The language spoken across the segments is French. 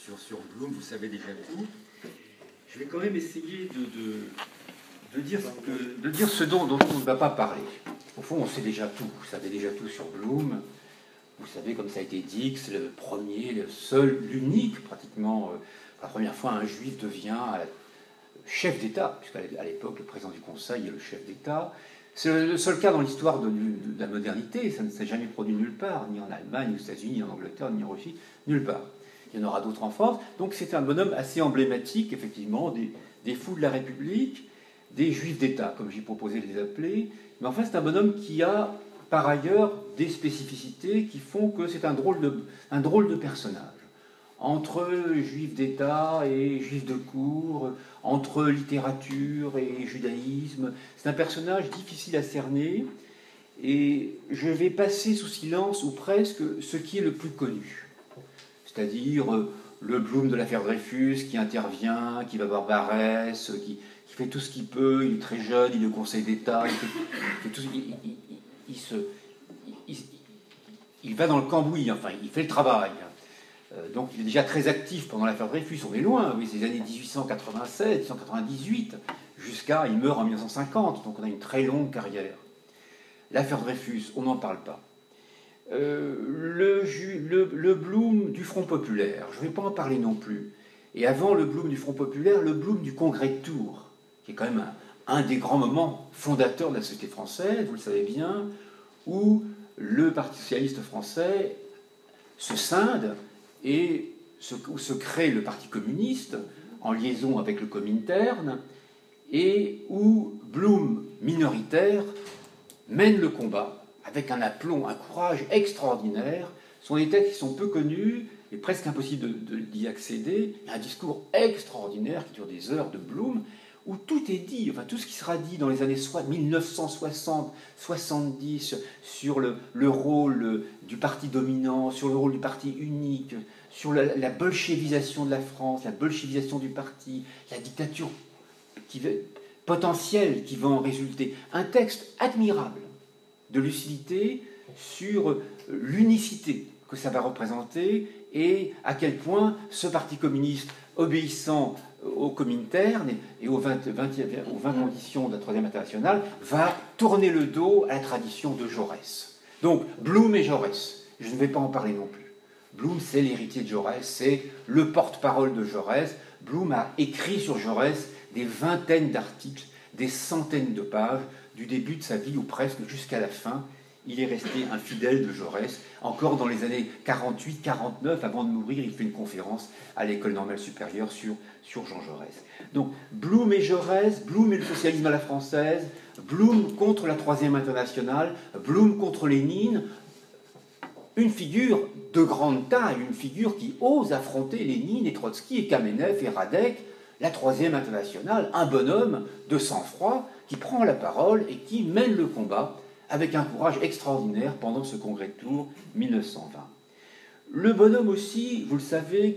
sur Blum, vous savez déjà tout. Je vais quand même essayer de dire ce dont on ne va pas parler. Au fond, on sait déjà tout. Vous savez déjà tout sur Blum. Vous savez, comme ça a été dit, que c'est le premier, le seul, l'unique, pratiquement, pour la première fois, un juif devient chef d'État, puisqu'à l'époque, le président du Conseil est le chef d'État. C'est le seul cas dans l'histoire de la modernité. Ça ne s'est jamais produit nulle part, ni en Allemagne, ni aux États-Unis, ni en Angleterre, ni en Russie, nulle part. Il y en aura d'autres en France. Donc c'est un bonhomme assez emblématique, effectivement, des fous de la République, des juifs d'État, comme j'ai proposé de les appeler. Mais enfin, c'est un bonhomme qui a, par ailleurs, des spécificités qui font que c'est un drôle de personnage. Entre juifs d'État et juifs de cour, entre littérature et judaïsme. C'est un personnage difficile à cerner, et je vais passer sous silence, ou presque, ce qui est le plus connu. C'est-à-dire le Blum de l'affaire Dreyfus, qui intervient, qui va voir Barès, qui fait tout ce qu'il peut, il est très jeune, il est au Conseil d'État, il va dans le cambouis, enfin, il fait le travail. Donc il est déjà très actif pendant l'affaire Dreyfus, on est loin, oui, c'est les années 1887, 1898, jusqu'à, il meurt en 1950, donc on a une très longue carrière. L'affaire Dreyfus, on n'en parle pas. Le Blum du Front Populaire, je ne vais pas en parler non plus. Et avant le Blum du Front Populaire, le Blum du Congrès de Tours, qui est quand même un des grands moments fondateurs de la société française, vous le savez bien, où le Parti socialiste français se scinde et se crée le Parti communiste en liaison avec le Comintern, et où Blum, minoritaire, mène le combat avec un aplomb, un courage extraordinaire. Ce sont des textes qui sont peu connus et presque impossible d'y accéder. Il y a un discours extraordinaire qui dure des heures de Blum, où tout est dit, enfin tout ce qui sera dit dans les années 1960-70 sur le rôle du parti dominant, sur le rôle du parti unique, sur la bolchevisation de la France, la bolchevisation du parti, la dictature potentielle qui va en résulter. Un texte admirable de lucidité sur l'unicité que ça va représenter et à quel point ce parti communiste obéissant au Comintern et aux 20 conditions de la Troisième Internationale va tourner le dos à la tradition de Jaurès. Donc Blum et Jaurès, je ne vais pas en parler non plus. Blum, c'est l'héritier de Jaurès, c'est le porte-parole de Jaurès. Blum a écrit sur Jaurès des vingtaines d'articles, des centaines de pages, du début de sa vie ou presque jusqu'à la fin. Il est resté un fidèle de Jaurès. Encore dans les années 48-49, avant de mourir, il fait une conférence à l'École normale supérieure sur Jean Jaurès. Donc Blum et Jaurès, Blum et le socialisme à la française, Blum contre la Troisième Internationale, Blum contre Lénine, une figure de grande taille, une figure qui ose affronter Lénine et Trotsky et Kamenev et Radek, la Troisième Internationale, un bonhomme de sang-froid qui prend la parole et qui mène le combat avec un courage extraordinaire pendant ce congrès de Tours 1920. Le bonhomme aussi, vous le savez,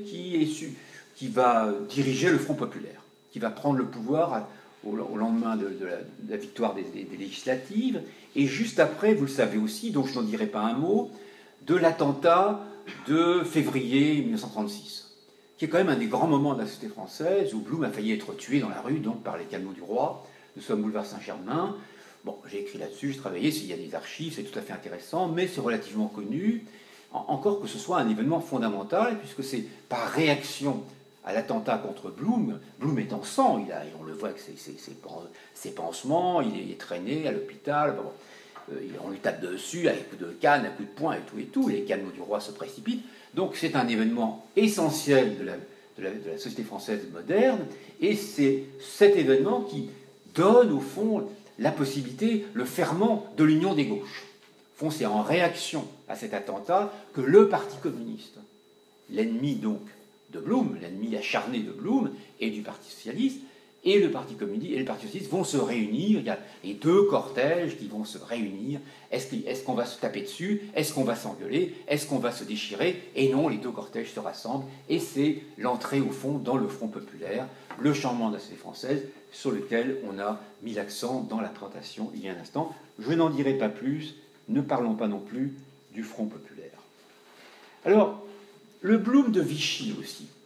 qui va diriger le Front populaire, qui va prendre le pouvoir au lendemain de la victoire des législatives, et juste après, vous le savez aussi, donc je n'en dirai pas un mot, de l'attentat de février 1936, qui est quand même un des grands moments de la société française, où Blum a failli être tué dans la rue, donc par les canons du roi. Nous sommes boulevard Saint-Germain. Bon, j'ai écrit là-dessus, j'ai travaillé, il y a des archives, c'est tout à fait intéressant, mais c'est relativement connu, encore que ce soit un événement fondamental, puisque c'est par réaction à l'attentat contre Blum. Blum est en sang, on le voit avec ses pansements, il est traîné à l'hôpital, bon, on lui tape dessus avec coups de canne, à coups de poing et tout, les canons du roi se précipitent. Donc c'est un événement essentiel de la société française moderne, et c'est cet événement qui donne au fond la possibilité, le ferment de l'union des gauches. Au fond, c'est en réaction à cet attentat que le Parti communiste, l'ennemi donc de Blum, l'ennemi acharné de Blum et du Parti socialiste, et le Parti communiste et le Parti socialiste vont se réunir. Il y a les deux cortèges qui vont se réunir. Est-ce qu'on va se taper dessus? Est-ce qu'on va s'engueuler? Est-ce qu'on va se déchirer? Et non, les deux cortèges se rassemblent. Et c'est l'entrée, au fond, dans le Front populaire, le changement de la société française, sur lequel on a mis l'accent dans la présentation il y a un instant. Je n'en dirai pas plus. Ne parlons pas non plus du Front populaire. Alors, le Blum de Vichy aussi.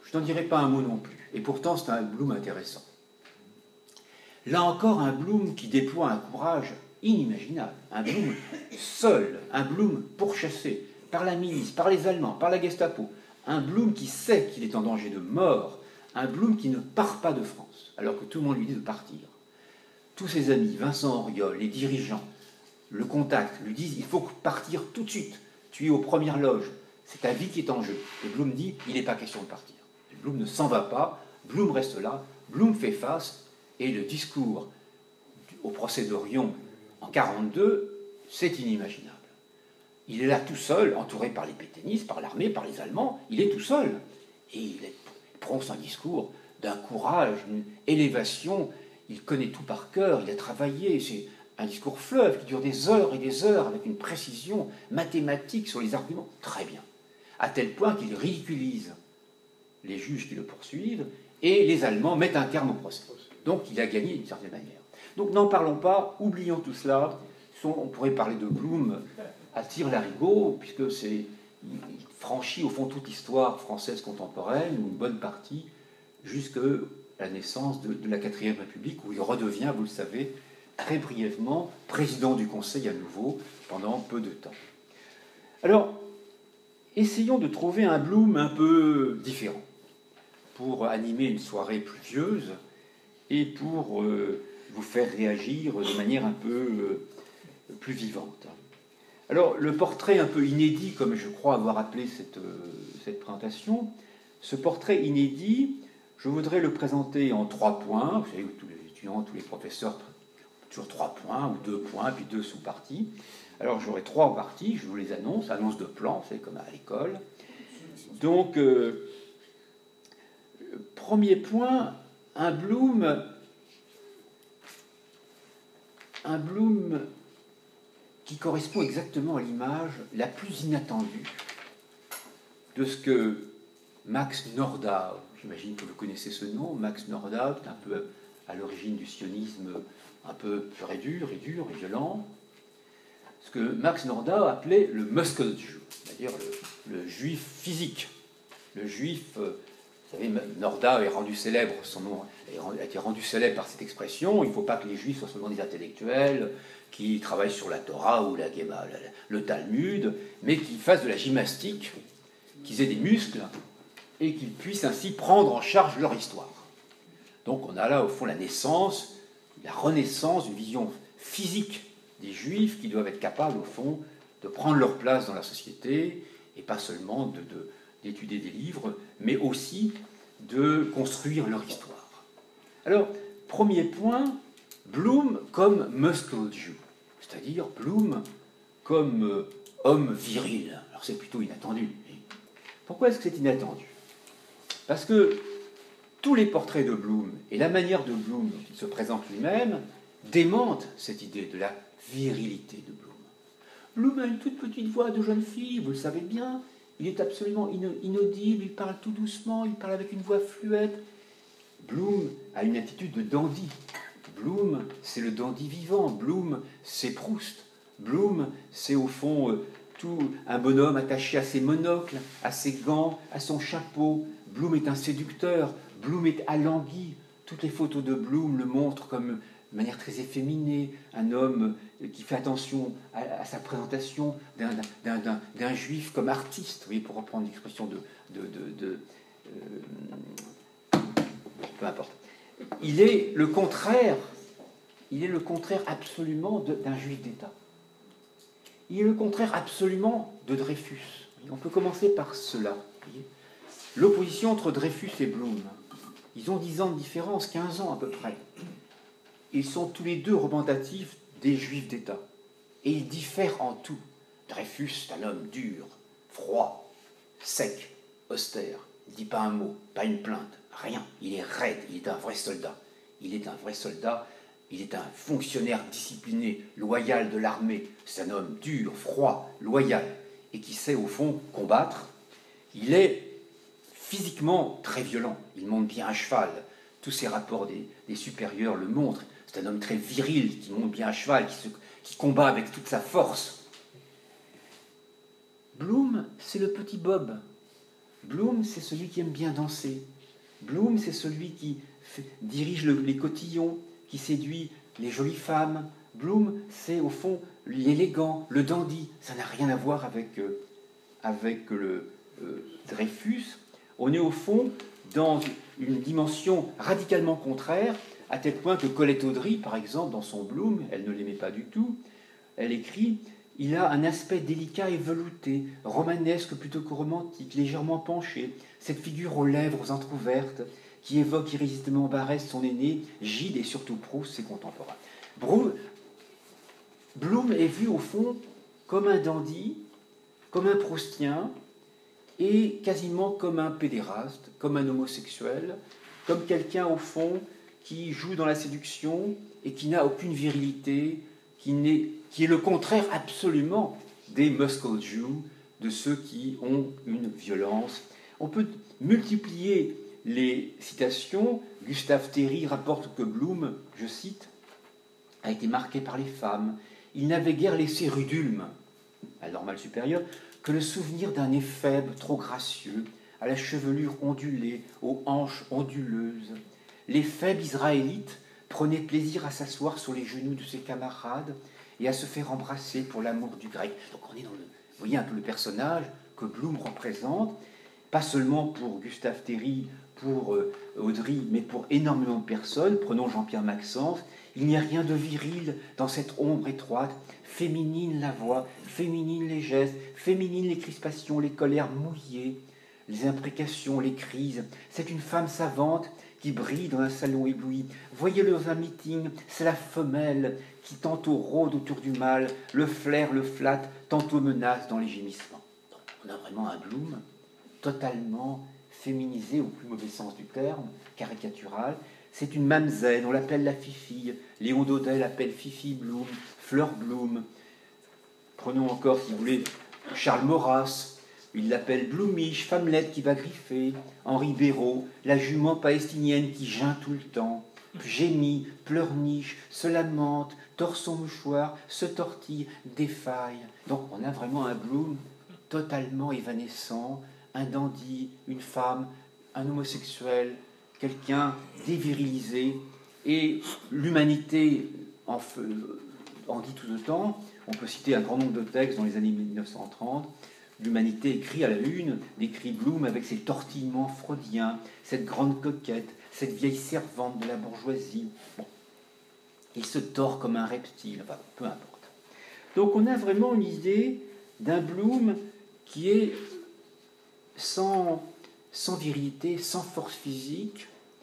je n'en dirai pas un mot non plus. Et pourtant, c'est un Blum intéressant. Là encore, un Blum qui déploie un courage inimaginable. Un Blum seul, un Blum pourchassé par la milice, par les Allemands, par la Gestapo. Un Blum qui sait qu'il est en danger de mort. Un Blum qui ne part pas de France, alors que tout le monde lui dit de partir. Tous ses amis, Vincent Auriol, les dirigeants, le contactent, lui disent « il faut partir tout de suite, tu es aux premières loges, c'est ta vie qui est en jeu ». Et Blum dit « il n'est pas question de partir ». Blum ne s'en va pas, Blum reste là, Blum fait face, et le discours au procès d'Orion en 1942, c'est inimaginable. Il est là tout seul, entouré par les pétainistes, par l'armée, par les Allemands, il est tout seul. Et il prononce un discours d'un courage, d'une élévation. Il connaît tout par cœur, il a travaillé, c'est un discours fleuve qui dure des heures et des heures avec une précision mathématique sur les arguments. Très bien. À tel point qu'il ridiculise les juges qui le poursuivent et les Allemands mettent un terme au procès. Donc il a gagné d'une certaine manière. Donc n'en parlons pas, oublions tout cela. On pourrait parler de Blum à tire-larigot, puisque il franchit au fond toute l'histoire française contemporaine, ou une bonne partie, jusqu'à la naissance de la 4e République, où il redevient, vous le savez, très brièvement, président du Conseil à nouveau, pendant peu de temps. Alors, essayons de trouver un Blum un peu différent, pour animer une soirée pluvieuse, et pour vous faire réagir de manière un peu plus vivante. Alors, le portrait un peu inédit, comme je crois avoir appelé cette présentation, ce portrait inédit, je voudrais le présenter en 3 points. Vous savez, tous les étudiants, tous les professeurs, toujours 3 points, ou 2 points, puis 2 sous-parties. Alors, j'aurai 3 parties, je vous les annonce de plan, c'est comme à l'école. Donc, premier point, un Blum qui correspond exactement à l'image la plus inattendue de ce que Max Nordau, j'imagine que vous connaissez ce nom, Max Nordau, est un peu à l'origine du sionisme un peu pur et dur, et violent, ce que Max Nordau appelait le Muskeljew, c'est-à-dire le juif physique, le juif... Vous savez, Nordau est rendu célèbre, son nom a été rendu célèbre par cette expression. Il ne faut pas que les juifs soient seulement des intellectuels qui travaillent sur la Torah ou le Talmud, mais qu'ils fassent de la gymnastique, qu'ils aient des muscles et qu'ils puissent ainsi prendre en charge leur histoire. Donc on a là au fond la naissance, la renaissance d'une vision physique des juifs qui doivent être capables au fond de prendre leur place dans la société et pas seulement d'étudier des livres, mais aussi de construire leur histoire. Alors, premier point, Blum comme Muskeljew, c'est-à-dire Blum comme homme viril. Alors c'est plutôt inattendu. Pourquoi est-ce que c'est inattendu? Parce que tous les portraits de Blum et la manière de Blum dont il se présente lui-même démentent cette idée de la virilité de Blum. Blum a une toute petite voix de jeune fille, vous le savez bien. Il est absolument inaudible, il parle tout doucement, il parle avec une voix fluette. Blum a une attitude de dandy. Blum, c'est le dandy vivant. Blum, c'est Proust. Blum, c'est au fond tout un bonhomme attaché à ses monocles, à ses gants, à son chapeau. Blum est un séducteur. Blum est alangui. Toutes les photos de Blum le montrent comme de manière très efféminée, un homme qui fait attention à sa présentation d'un juif comme artiste, vous voyez, pour reprendre l'expression peu importe. Il est le contraire absolument d'un juif d'État. Il est le contraire absolument de Dreyfus. On peut commencer par cela. L'opposition entre Dreyfus et Blum. Ils ont 10 ans de différence, 15 ans à peu près. Ils sont tous les deux représentatifs des juifs d'État. Et ils diffèrent en tout. Dreyfus est un homme dur, froid, sec, austère. Il ne dit pas un mot, pas une plainte, rien. Il est raide, il est un vrai soldat. Il est un vrai soldat, il est un fonctionnaire discipliné, loyal de l'armée. C'est un homme dur, froid, loyal, et qui sait au fond combattre. Il est physiquement très violent. Il monte bien à cheval. Tous ses rapports des supérieurs le montrent. C'est un homme très viril, qui monte bien à cheval, qui combat avec toute sa force. Blum, c'est le petit Bob. Bloom, c'est celui qui aime bien danser. Bloom, c'est celui qui dirige les cotillons, qui séduit les jolies femmes. Bloom, c'est au fond l'élégant, le dandy. Ça n'a rien à voir avec le Dreyfus. On est au fond dans une dimension radicalement contraire, à tel point que Colette Audry, par exemple, dans son Bloom, elle ne l'aimait pas du tout, elle écrit « Il a un aspect délicat et velouté, romanesque plutôt que romantique, légèrement penché, cette figure aux lèvres entrouvertes, qui évoque irrésistiblement Barrès, son aîné, Gide et surtout Proust, ses contemporains. » Bloom est vu au fond comme un dandy, comme un proustien, et quasiment comme un pédéraste, comme un homosexuel, comme quelqu'un au fond qui joue dans la séduction et qui n'a aucune virilité, qui est le contraire absolument des Moscow Jews, de ceux qui ont une violence. On peut multiplier les citations. Gustave Thierry rapporte que Bloom, je cite, a été marqué par les femmes. Il n'avait guère laissé Rudulme, à la normale supérieure, que le souvenir d'un éphèbe trop gracieux, à la chevelure ondulée, aux hanches onduleuses. L'éphèbe israélite prenait plaisir à s'asseoir sur les genoux de ses camarades et à se faire embrasser pour l'amour du grec. Donc on est dans vous voyez un peu le personnage que Bloom représente, pas seulement pour Gustave Thierry, pour Audry, mais pour énormément de personnes. Prenons Jean-Pierre Maxence. Il n'y a rien de viril dans cette ombre étroite. Féminine la voix, féminine les gestes, féminine les crispations, les colères mouillées, les imprécations, les crises. C'est une femme savante qui brille dans un salon ébloui. Voyez-le dans un meeting, c'est la femelle qui tantôt rôde autour du mâle, le flaire, le flatte, tantôt menace dans les gémissements. Donc, on a vraiment un Bloom totalement féminisé au plus mauvais sens du terme, caricatural. C'est une mamzelle, on l'appelle la Fifi. Léon Daudet l'appelle Fifi Bloom, Fleur Bloom. Prenons encore, si vous voulez, Charles Maurras. Il l'appelle Bloomiche, femmelette qui va griffer. Henri Béraud, la jument palestinienne qui geint tout le temps. Gémit, pleurniche, se lamente, tord son mouchoir, se tortille, défaille. Donc on a vraiment un Bloom totalement évanescent, un dandy, une femme, un homosexuel, quelqu'un dévirilisé, et l'humanité en dit tout autant. On peut citer un grand nombre de textes dans les années 1930. L'humanité écrit à la une, décrit Bloom avec ses tortillements freudiens, cette grande coquette, cette vieille servante de la bourgeoisie. Bon. Il se tord comme un reptile, enfin, peu importe. Donc on a vraiment une idée d'un Bloom qui est sans virilité, sans force physique.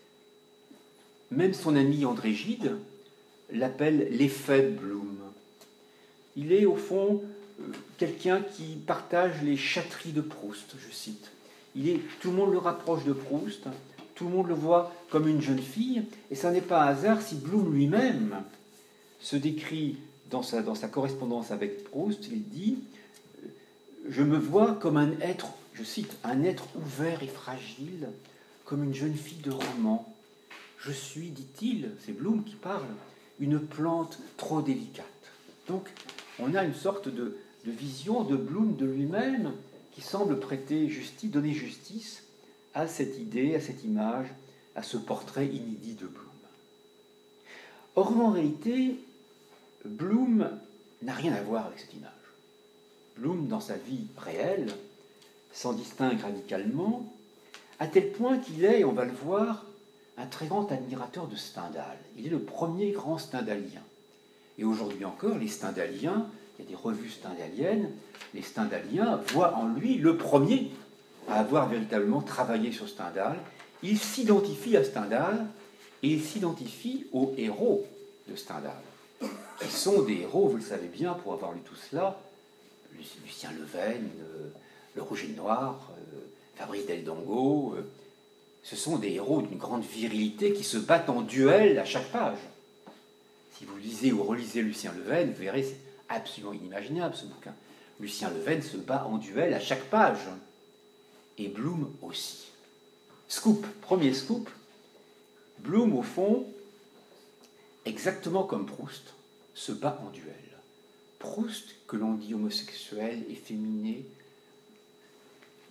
Même son ami André Gide l'appelle l'éphèbe Bloom. Il est au fond quelqu'un qui partage les chatteries de Proust, je cite. Tout le monde le rapproche de Proust, tout le monde le voit comme une jeune fille, et ça n'est pas un hasard si Bloom lui-même se décrit dans sa correspondance avec Proust. Il dit « Je me vois comme un être, je cite, un être ouvert et fragile, comme une jeune fille de roman. Je suis, dit-il, c'est Bloom qui parle, une plante trop délicate. » Donc, on a une sorte de vision de Bloom de lui-même qui semble donner justice à cette idée, à cette image, à ce portrait inédit de Bloom. Or, en réalité, Bloom n'a rien à voir avec cette image. Bloom, dans sa vie réelle, s'en distingue radicalement, à tel point qu'il est, on va le voir, un très grand admirateur de Stendhal. Il est le premier grand stendhalien. Et aujourd'hui encore, les stendhaliens, il y a des revues stendhaliennes, les stendhaliens voient en lui le premier à avoir véritablement travaillé sur Stendhal. Il s'identifie à Stendhal et il s'identifie aux héros de Stendhal, qui sont des héros, vous le savez bien, pour avoir lu tout cela, Lucien Levene, Le Rouge et le Noir, Fabrice Del Dongo, ce sont des héros d'une grande virilité qui se battent en duel à chaque page. Si vous lisez ou relisez Lucien Levene, vous verrez, c'est absolument inimaginable ce bouquin. Lucien Levene se bat en duel à chaque page. Et Bloom aussi. Scoop, premier scoop, Bloom, au fond, exactement comme Proust, se bat en duel. Proust, que l'on dit homosexuel, efféminé,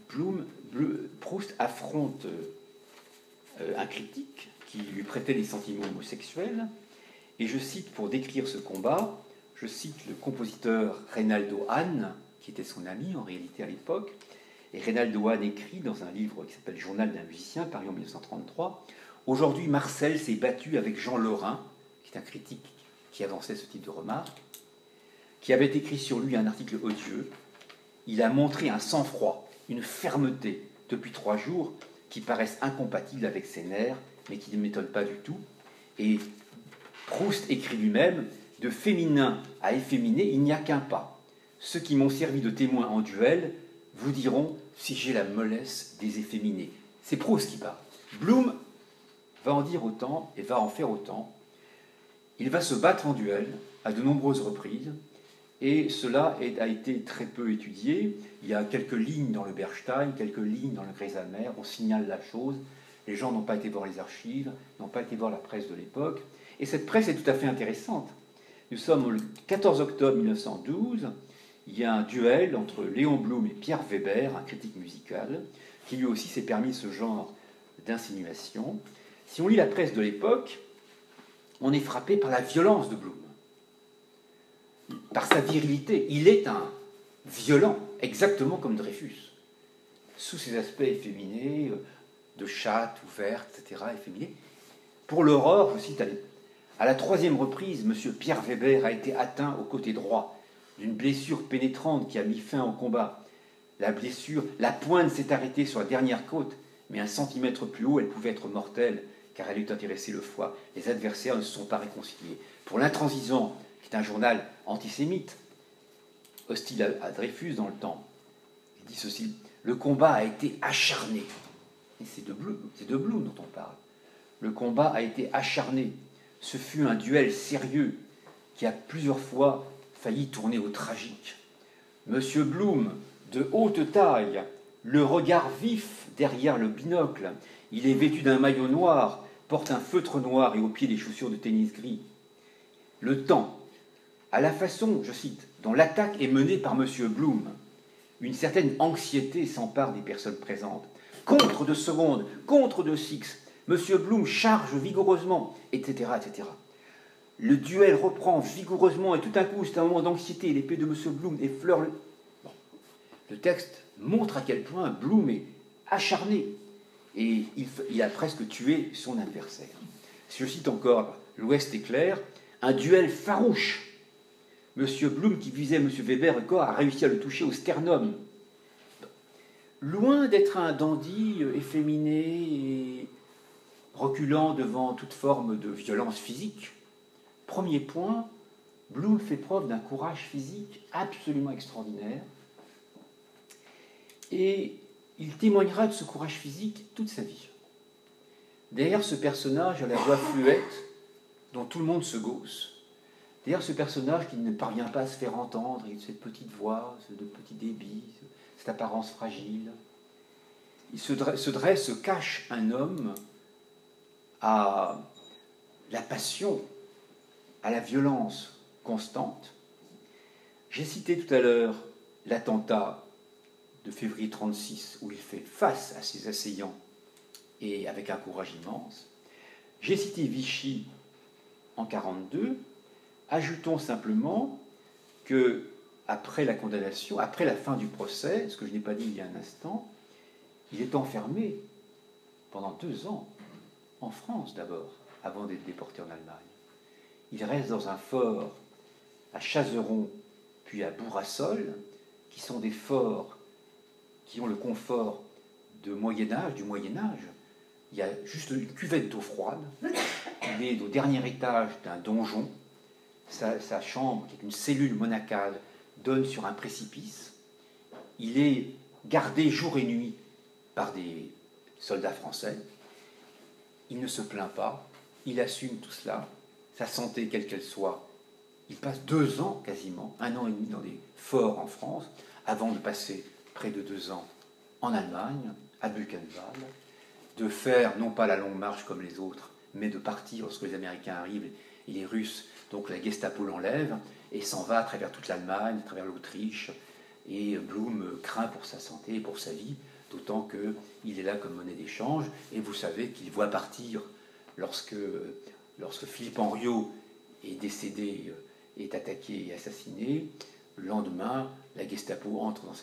Proust affronte un critique qui lui prêtait des sentiments homosexuels, et je cite, pour décrire ce combat, je cite le compositeur Reynaldo Hahn, qui était son ami en réalité à l'époque, et Reynaldo Hahn écrit dans un livre qui s'appelle Journal d'un musicien, paru en 1933, « Aujourd'hui, Marcel s'est battu avec Jean Lorrain, qui est un critique qui avançait ce type de remarques, qui avait écrit sur lui un article odieux. Il a montré un sang-froid, une fermeté depuis 3 jours qui paraissent incompatibles avec ses nerfs, mais qui ne m'étonnent pas du tout. » Et Proust écrit lui-même, « De féminin à efféminé, il n'y a qu'un pas. Ceux qui m'ont servi de témoin en duel vous diront si j'ai la mollesse des efféminés. » C'est Proust qui parle. Bloom va en dire autant et va en faire autant. Il va se battre en duel à de nombreuses reprises, et cela a été très peu étudié. Il y a quelques lignes dans le Bernstein, quelques lignes dans le Graysalmer, on signale la chose. Les gens n'ont pas été voir les archives, n'ont pas été voir la presse de l'époque. Et cette presse est tout à fait intéressante. Nous sommes le 14 octobre 1912, il y a un duel entre Léon Blum et Pierre Weber, un critique musical, qui lui aussi s'est permis ce genre d'insinuation. Si on lit la presse de l'époque, on est frappé par la violence de Blum, par sa virilité. Il est un violent, exactement comme Dreyfus, sous ses aspects efféminés, de chatte ouverte, etc., efféminés. Pour l'Aurore, je cite, à la 3e reprise, M. Pierre Weber a été atteint au côté droit d'une blessure pénétrante qui a mis fin au combat. La blessure, la pointe s'est arrêtée sur la dernière côte, mais 1 centimètre plus haut, elle pouvait être mortelle, car elle eût intéressé le foie. Les adversaires ne se sont pas réconciliés. Pour l'Intransigeant, qui est un journal antisémite, hostile à Dreyfus dans le temps, il dit ceci, « Le combat a été acharné. » Et c'est de Blum dont on parle. Le combat a été acharné. Ce fut un duel sérieux qui a plusieurs fois failli tourner au tragique. Monsieur Blum, de haute taille, le regard vif derrière le binocle, il est vêtu d'un maillot noir, porte un feutre noir et au pied des chaussures de tennis gris. Le temps, à la façon, je cite, dont l'attaque est menée par monsieur Blum, une certaine anxiété s'empare des personnes présentes. Contre 2 secondes, contre 2 six, monsieur Blum charge vigoureusement, etc., etc. Le duel reprend vigoureusement et tout à coup, c'est un moment d'anxiété, l'épée de monsieur Blum effleure le... Bon. Le texte montre à quel point Blum est acharné et il a presque tué son adversaire. Si je cite encore, l'Ouest est clair, un duel farouche. Monsieur Blum, qui visait monsieur Weber encore, a réussi à le toucher au sternum. Loin d'être un dandy efféminé et reculant devant toute forme de violence physique, premier point, Blum fait preuve d'un courage physique absolument extraordinaire et il témoignera de ce courage physique toute sa vie. Derrière ce personnage à la voix fluette, dont tout le monde se gausse, derrière ce personnage qui ne parvient pas à se faire entendre, et cette petite voix, ce petit débit, cette apparence fragile, se cache un homme à la passion, à la violence constante. J'ai cité tout à l'heure l'attentat de février 1936, où il fait face à ses assaillants et avec un courage immense. J'ai cité Vichy en 1942. Ajoutons simplement que après la condamnation, après la fin du procès, ce que je n'ai pas dit il y a un instant, il est enfermé pendant 2 ans, en France d'abord, avant d'être déporté en Allemagne. Il reste dans un fort à Chazeron, puis à Bourrassol, qui sont des forts qui ont le confort du Moyen-Âge. Il y a juste une cuvette d'eau froide. Il est au dernier étage d'un donjon. Sa chambre, qui est une cellule monacale, donne sur un précipice. Il est gardé jour et nuit par des soldats français. Il ne se plaint pas. Il assume tout cela. Sa santé, quelle qu'elle soit. Il passe 2 ans quasiment, 1 an et demi dans des forts en France, avant de passer près de 2 ans en Allemagne, à Buchenwald, de faire non pas la longue marche comme les autres, mais de partir lorsque les Américains arrivent et les Russes, donc la Gestapo l'enlève, et s'en va à travers toute l'Allemagne, à travers l'Autriche, et Blum craint pour sa santé et pour sa vie. d'autant qu'il est là comme monnaie d'échange, et vous savez qu'il voit partir, lorsque Philippe Henriot est décédé, est attaqué et assassiné, le lendemain, la Gestapo entre dans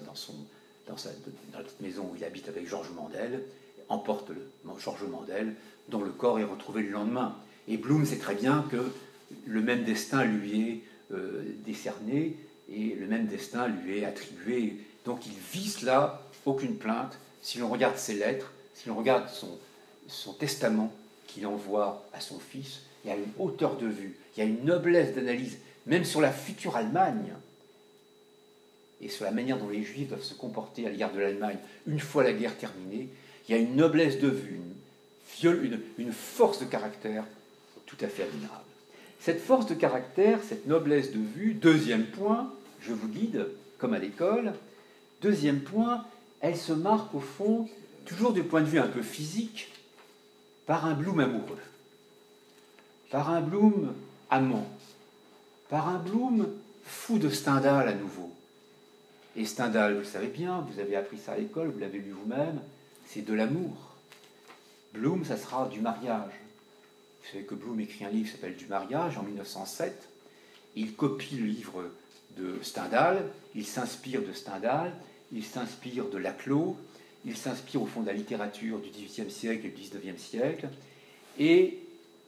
la petite maison où il habite avec Georges Mandel, emporte Georges Mandel, dont le corps est retrouvé le lendemain. Et Blum sait très bien que le même destin lui est décerné, et le même destin lui est attribué. Donc il vise là aucune plainte. Si l'on regarde ses lettres, si l'on regarde son testament qu'il envoie à son fils, il y a une hauteur de vue, il y a une noblesse d'analyse, même sur la future Allemagne, et sur la manière dont les Juifs doivent se comporter à l'égard de l'Allemagne une fois la guerre terminée. Il y a une noblesse de vue, une force de caractère tout à fait admirable. Cette force de caractère, cette noblesse de vue, deuxième point, je vous guide, comme à l'école, deuxième point, elle se marque au fond, toujours du point de vue un peu physique, par un Blum amoureux, par un Blum amant, par un Blum fou de Stendhal à nouveau. Et Stendhal, vous le savez bien, vous avez appris ça à l'école, vous l'avez lu vous-même, c'est de l'amour. Blum, ça sera du mariage. Vous savez que Blum écrit un livre qui s'appelle Du mariage en 1907. Il copie le livre de Stendhal, il s'inspire de Stendhal, il s'inspire de Laclos, il s'inspire au fond de la littérature du XVIIIe siècle et du XIXe siècle, et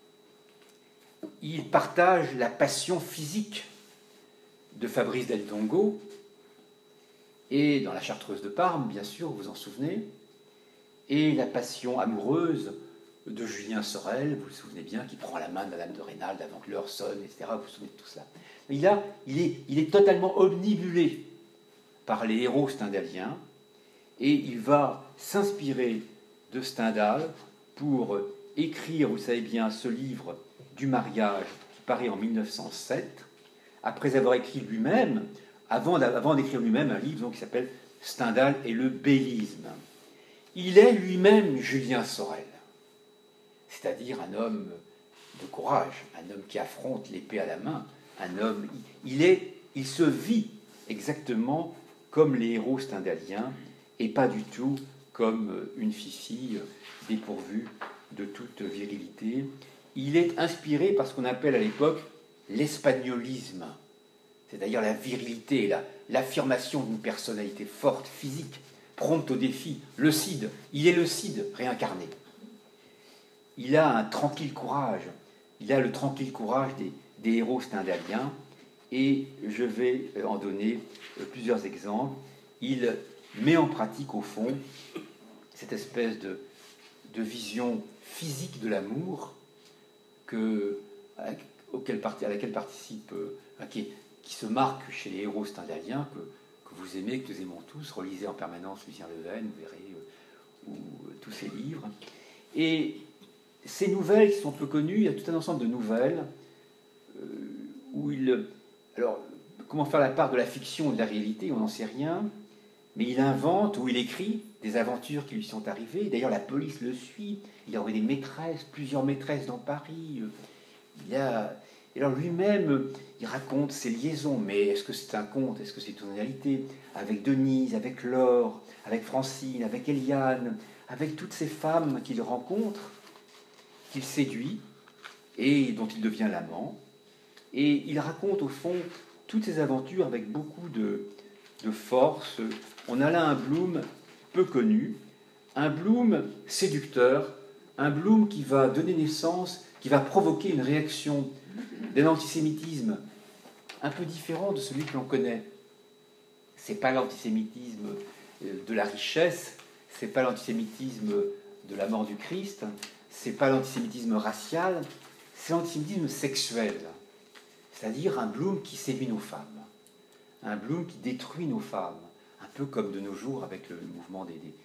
il partage la passion physique de Fabrice Del Dongo, et dans La Chartreuse de Parme, bien sûr, vous vous en souvenez, et la passion amoureuse de Julien Sorel, vous vous souvenez bien, qui prend la main de Madame de Rênal avant que l'heure sonne, etc. Vous vous souvenez de tout cela. Il est totalement omnibulé par les héros stendhaliens, et il va s'inspirer de Stendhal pour écrire, vous savez bien, ce livre du mariage qui paraît en 1907, après avoir écrit lui-même, avant d'écrire lui-même un livre donc, qui s'appelle Stendhal et le bellisme. Il est lui-même Julien Sorel, c'est-à-dire un homme de courage, un homme qui affronte l'épée à la main, un homme. Il se vit exactement comme les héros stendhaliens et pas du tout comme une fille dépourvue de toute virilité. Il est inspiré par ce qu'on appelle à l'époque l'espagnolisme, c'est-à-dire la virilité, l'affirmation d'une personnalité forte, physique, prompte au défi, le Cid. Il est le Cid réincarné. Il a un tranquille courage. Il a le tranquille courage des héros stendhaliens. Et je vais en donner plusieurs exemples. Il met en pratique, au fond, cette espèce de vision physique de l'amour à laquelle participe, qui se marque chez les héros stendhaliens, que vous aimez, que nous aimons tous. Relisez en permanence Lucien Levesque, vous verrez tous ses livres. Et ces nouvelles qui sont peu connues, il y a tout un ensemble de nouvelles où alors, comment faire la part de la fiction et de la réalité, on n'en sait rien, mais il invente ou il écrit des aventures qui lui sont arrivées. D'ailleurs, la police le suit. Il a envoyé des maîtresses, plusieurs maîtresses dans Paris. Et alors lui-même, il raconte ses liaisons, mais est-ce que c'est un conte, est-ce que c'est une réalité, avec Denise, avec Laure, avec Francine, avec Eliane, avec toutes ces femmes qu'il rencontre, qu'il séduit, et dont il devient l'amant. Et il raconte au fond toutes ces aventures avec beaucoup de force. On a là un Blum peu connu, un Blum séducteur, un Blum qui va donner naissance, qui va provoquer une réaction d'un antisémitisme un peu différent de celui que l'on connaît. Ce n'est pas l'antisémitisme de la richesse, ce n'est pas l'antisémitisme de la mort du Christ, ce n'est pas l'antisémitisme racial, c'est l'antisémitisme sexuel. C'est-à-dire un Blum qui séduit nos femmes, un Blum qui détruit nos femmes, un peu comme de nos jours avec le mouvement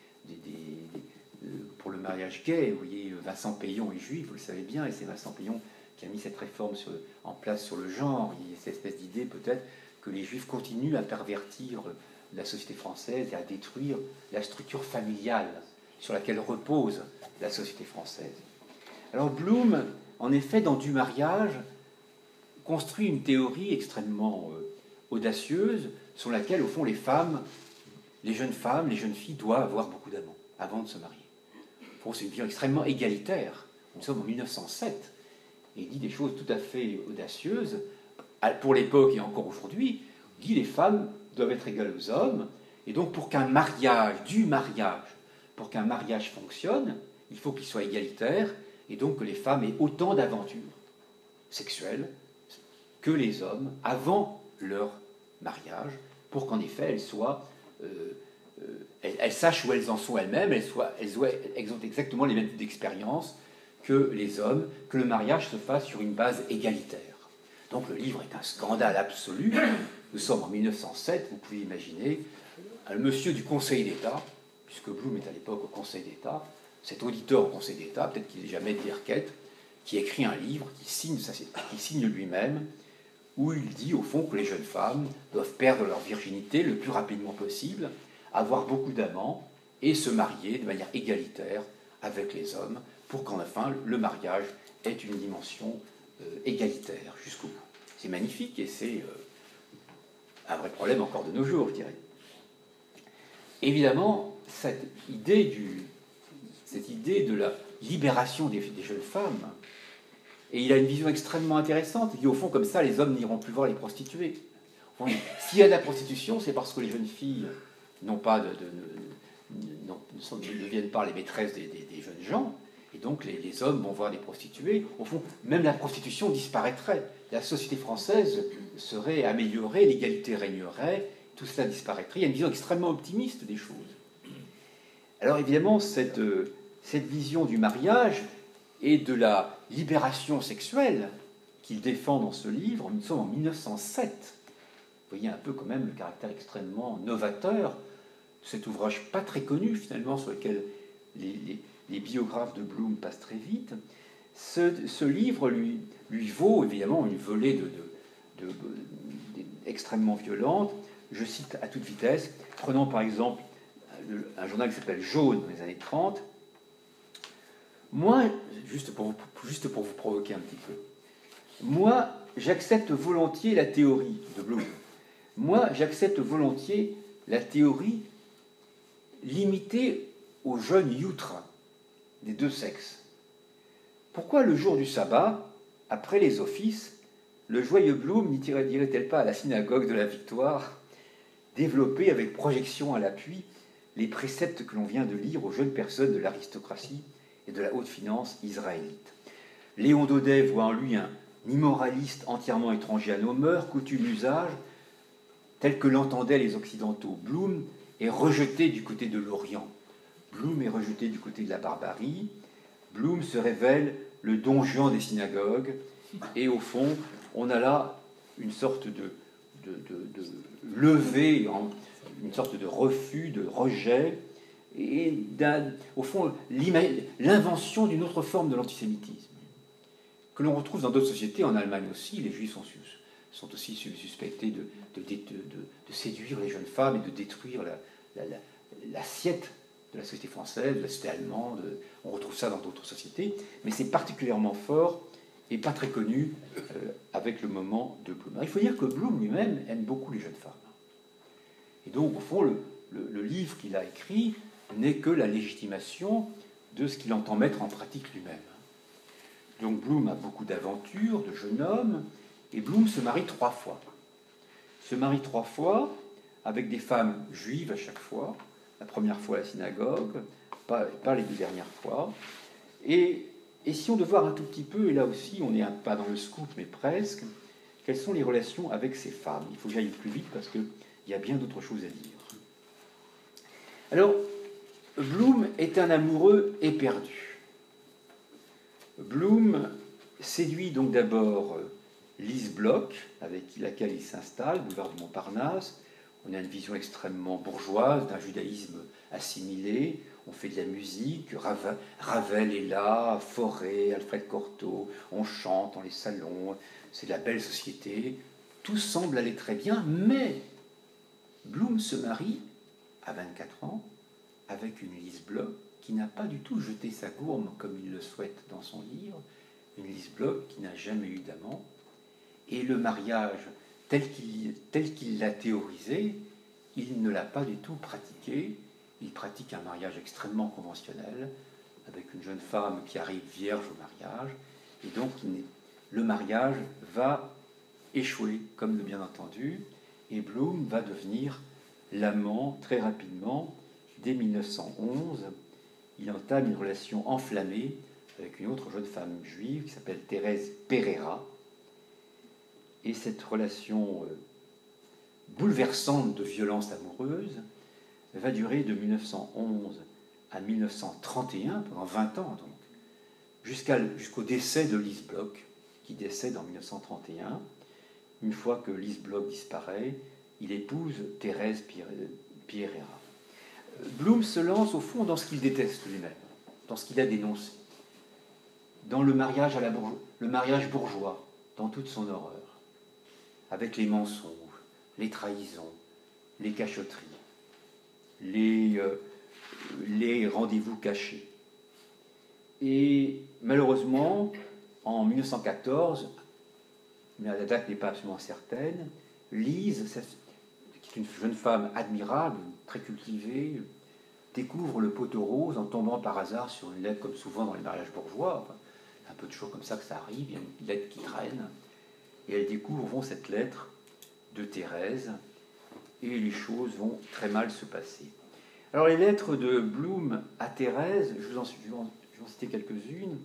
pour le mariage gay. Vous voyez, Vincent Payon est juif, vous le savez bien, et c'est Vincent Payon qui a mis cette réforme en place sur le genre. Il y a cette espèce d'idée peut-être que les juifs continuent à pervertir la société française et à détruire la structure familiale sur laquelle repose la société française. Alors Blum, en effet, dans Du mariage, construit une théorie extrêmement audacieuse sur laquelle, au fond, les femmes les jeunes femmes, les jeunes filles doivent avoir beaucoup d'amants avant de se marier. C'est une vision extrêmement égalitaire. Nous sommes en 1907. Et il dit des choses tout à fait audacieuses. Pour l'époque et encore aujourd'hui, il dit les femmes doivent être égales aux hommes. Et donc pour qu'un mariage, pour qu'un mariage fonctionne, il faut qu'il soit égalitaire. Et donc que les femmes aient autant d'aventures sexuelles que les hommes avant leur mariage, pour qu'en effet elles soient... elles sachent où elles en sont elles-mêmes, elles ont exactement les mêmes d'expérience que les hommes, que le mariage se fasse sur une base égalitaire. Donc le livre est un scandale absolu. Nous sommes en 1907, vous pouvez imaginer, un monsieur du Conseil d'État, puisque Bloom est à l'époque au Conseil d'État, cet auditeur au Conseil d'État, peut-être qu'il n'est jamais de Birket, qui écrit un livre, qui signe lui-même, où il dit au fond que les jeunes femmes doivent perdre leur virginité le plus rapidement possible, avoir beaucoup d'amants et se marier de manière égalitaire avec les hommes, pour qu'enfin le mariage ait une dimension égalitaire jusqu'au bout. C'est magnifique et c'est un vrai problème encore de nos jours, je dirais. Évidemment, cette idée de la libération des jeunes femmes, et il a une vision extrêmement intéressante, il dit au fond comme ça les hommes n'iront plus voir les prostituées. S'il y a de la prostitution, c'est parce que les jeunes filles ne deviennent pas les maîtresses des jeunes gens, et donc les hommes vont voir des prostituées. Au fond, même la prostitution disparaîtrait. La société française serait améliorée, l'égalité régnerait, tout cela disparaîtrait. Il y a une vision extrêmement optimiste des choses. Alors évidemment, cette vision du mariage et de la libération sexuelle qu'il défend dans ce livre, nous sommes en 1907. Vous voyez un peu quand même le caractère extrêmement novateur de cet ouvrage pas très connu finalement, sur lequel les biographes de Bloom passent très vite. Ce livre lui vaut évidemment une volée extrêmement violente. Je cite à toute vitesse, prenons par exemple un journal qui s'appelle Jaune dans les années 30. Moi, juste pour vous provoquer un petit peu, moi, j'accepte volontiers la théorie de Bloom. Moi, j'accepte volontiers la théorie limitée aux jeunes youtres des deux sexes. Pourquoi le jour du sabbat, après les offices, le joyeux Bloom n'irait-elle pas à la synagogue de la Victoire, développer avec projection à l'appui les préceptes que l'on vient de lire aux jeunes personnes de l'aristocratie et de la haute finance israélite? Léon Daudet voit en lui un immoraliste entièrement étranger à nos mœurs, coutumes, usages, tel que l'entendaient les Occidentaux. Bloom est rejeté du côté de l'Orient. Bloom est rejeté du côté de la barbarie. Bloom se révèle le Don Juan des synagogues. Et au fond, on a là une sorte de levée, une sorte de refus, de rejet, et au fond, l'invention d'une autre forme de l'antisémitisme, que l'on retrouve dans d'autres sociétés, en Allemagne aussi. Les Juifs sont aussi suspectés de séduire les jeunes femmes et de détruire l'assiette de la société française, de la société allemande. On retrouve ça dans d'autres sociétés, mais c'est particulièrement fort et pas très connu avec le moment de Bloom. Alors, il faut dire que Bloom lui-même aime beaucoup les jeunes femmes. Et donc, au fond, le livre qu'il a écrit n'est que la légitimation de ce qu'il entend mettre en pratique lui-même. Donc Bloom a beaucoup d'aventures, de jeune homme, et Bloom se marie 3 fois. Se marie 3 fois, avec des femmes juives à chaque fois, la première fois à la synagogue, pas les 2 dernières fois. Et si on devait voir un tout petit peu, et là aussi on n'est pas dans le scoop, mais presque, quelles sont les relations avec ces femmes? Il faut que j'aille plus vite parce qu'il y a bien d'autres choses à dire. Alors, Bloom est un amoureux éperdu. Bloom séduit donc d'abord Lise Bloch, avec laquelle il s'installe, boulevard du Montparnasse. On a une vision extrêmement bourgeoise d'un judaïsme assimilé. On fait de la musique, Ravel est là, Fauré, Alfred Cortot, on chante dans les salons, c'est de la belle société. Tout semble aller très bien, mais Bloom se marie à 24 ans avec une Lise Bloch qui n'a pas du tout jeté sa gourme comme il le souhaite dans son livre, une Lise Bloch qui n'a jamais eu d'amant. Et le mariage, tel qu'il l'a théorisé, il ne l'a pas du tout pratiqué. Il pratique un mariage extrêmement conventionnel, avec une jeune femme qui arrive vierge au mariage, et donc le mariage va échouer, comme de bien entendu, et Bloom va devenir l'amant très rapidement. Dès 1911, il entame une relation enflammée avec une autre jeune femme juive qui s'appelle Thérèse Pereira, et cette relation bouleversante de violence amoureuse va durer de 1911 à 1931, pendant 20 ans donc, jusqu'au décès de Lise Bloch, qui décède en 1931. Une fois que Lise Bloch disparaît, il épouse Thérèse Pereira. Bloom se lance au fond dans ce qu'il déteste lui-même, dans ce qu'il a dénoncé, dans le mariage le mariage bourgeois, dans toute son horreur, avec les mensonges, les trahisons, les cachotteries, les rendez-vous cachés. Et malheureusement, en 1914, mais la date n'est pas absolument certaine, Lise, qui est une jeune femme admirable, très cultivée, découvre le pot aux roses en tombant par hasard sur une lettre, comme souvent dans les mariages bourgeois. Enfin, un peu toujours comme ça que ça arrive, il y a une lettre qui traîne, et elle découvre cette lettre de Thérèse, et les choses vont très mal se passer. Alors les lettres de Bloom à Thérèse, je vais en citer quelques-unes,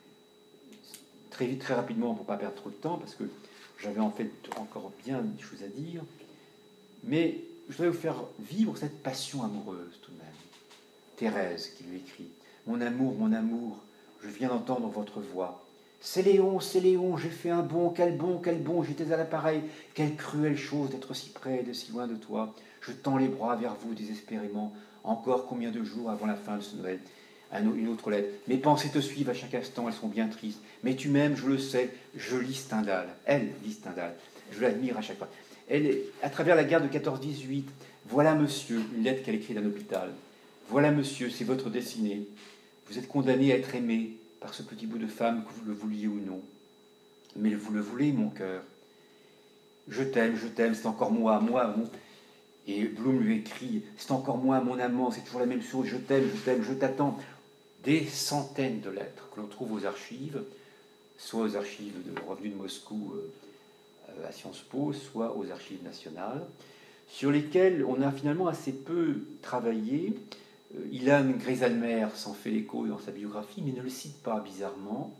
très vite, très rapidement, pour ne pas perdre trop de temps, parce que j'avais en fait encore bien des choses à dire, mais je voudrais vous faire vivre cette passion amoureuse tout de même. Thérèse qui lui écrit « mon amour, je viens d'entendre votre voix. C'est Léon, j'ai fait un bond, quel bond, j'étais à l'appareil. Quelle cruelle chose d'être si près et de si loin de toi. Je tends les bras vers vous désespérément. Encore combien de jours avant la fin de ce Noël ?» Une autre lettre. « Mes pensées te suivent à chaque instant, elles sont bien tristes. Mais tu m'aimes, je le sais, je lis Stendhal. » Elle lit Stendhal. Je l'admire à chaque fois. Elle, à travers la guerre de 14-18, « Voilà, monsieur, une lettre qu'elle écrit d'un hôpital. Voilà, monsieur, c'est votre destinée. Vous êtes condamné à être aimé par ce petit bout de femme, que vous le vouliez ou non. Mais vous le voulez, mon cœur. Je t'aime, c'est encore moi, mon... » Et Bloom lui écrit « C'est encore moi, mon amant, c'est toujours la même chose, je t'aime, je t'attends. » Des centaines de lettres que l'on trouve aux archives, soit aux archives de Revenu de Moscou à Sciences Po, soit aux archives nationales, sur lesquelles on a finalement assez peu travaillé. Ilan Greisalmer s'en fait l'écho dans sa biographie, mais ne le cite pas bizarrement.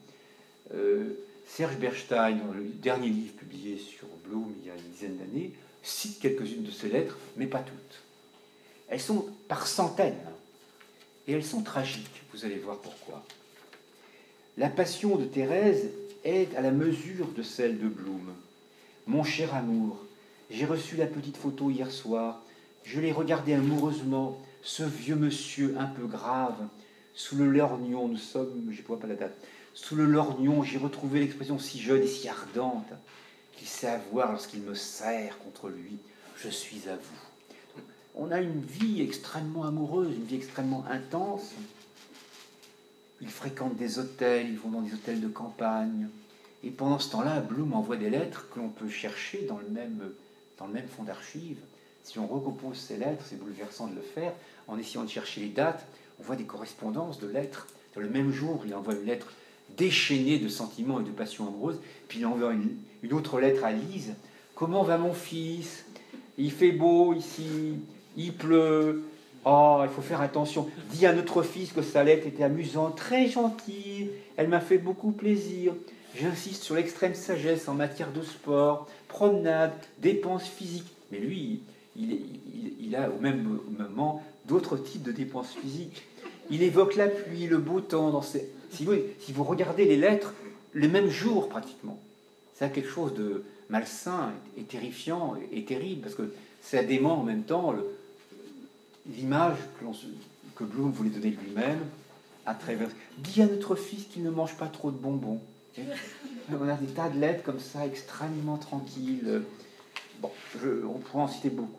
Serge Bernstein, dans le dernier livre publié sur Bloom il y a une dizaine d'années, cite quelques-unes de ces lettres, mais pas toutes. Elles sont par centaines, et elles sont tragiques, vous allez voir pourquoi. La passion de Thérèse est à la mesure de celle de Bloom. « Mon cher amour, j'ai reçu la petite photo hier soir, je l'ai regardée amoureusement, ce vieux monsieur un peu grave, sous le lorgnon, nous sommes, je ne vois pas la date, sous le lorgnon, j'ai retrouvé l'expression si jeune et si ardente qu'il sait avoir lorsqu'il me serre contre lui, je suis à vous. » On a une vie extrêmement amoureuse, une vie extrêmement intense. Ils fréquentent des hôtels, ils vont dans des hôtels de campagne. Et pendant ce temps-là, Bloom envoie des lettres que l'on peut chercher dans le même fonds d'archives. Si on recompose ces lettres, c'est bouleversant de le faire, en essayant de chercher les dates, on voit des correspondances de lettres. Dans le même jour, il envoie une lettre déchaînée de sentiments et de passion amoureuse, puis il envoie une autre lettre à Lise. « Comment va mon fils? Il fait beau ici, il pleut. Oh, il faut faire attention. Dis à notre fils que sa lettre était amusante, très gentille. Elle m'a fait beaucoup plaisir. J'insiste sur l'extrême sagesse en matière de sport, promenade, dépenses physiques. » Mais lui, il a au même moment d'autres types de dépenses physiques. Il évoque la pluie, le beau temps. Si vous regardez les lettres, le même jour pratiquement, c'est quelque chose de malsain et terrifiant et terrible, parce que ça dément en même temps l'image que Bloom voulait donner de lui-même à travers. Dis à notre fils qu'il ne mange pas trop de bonbons. On a des tas de lettres comme ça, extrêmement tranquilles. Bon, on pourrait en citer beaucoup.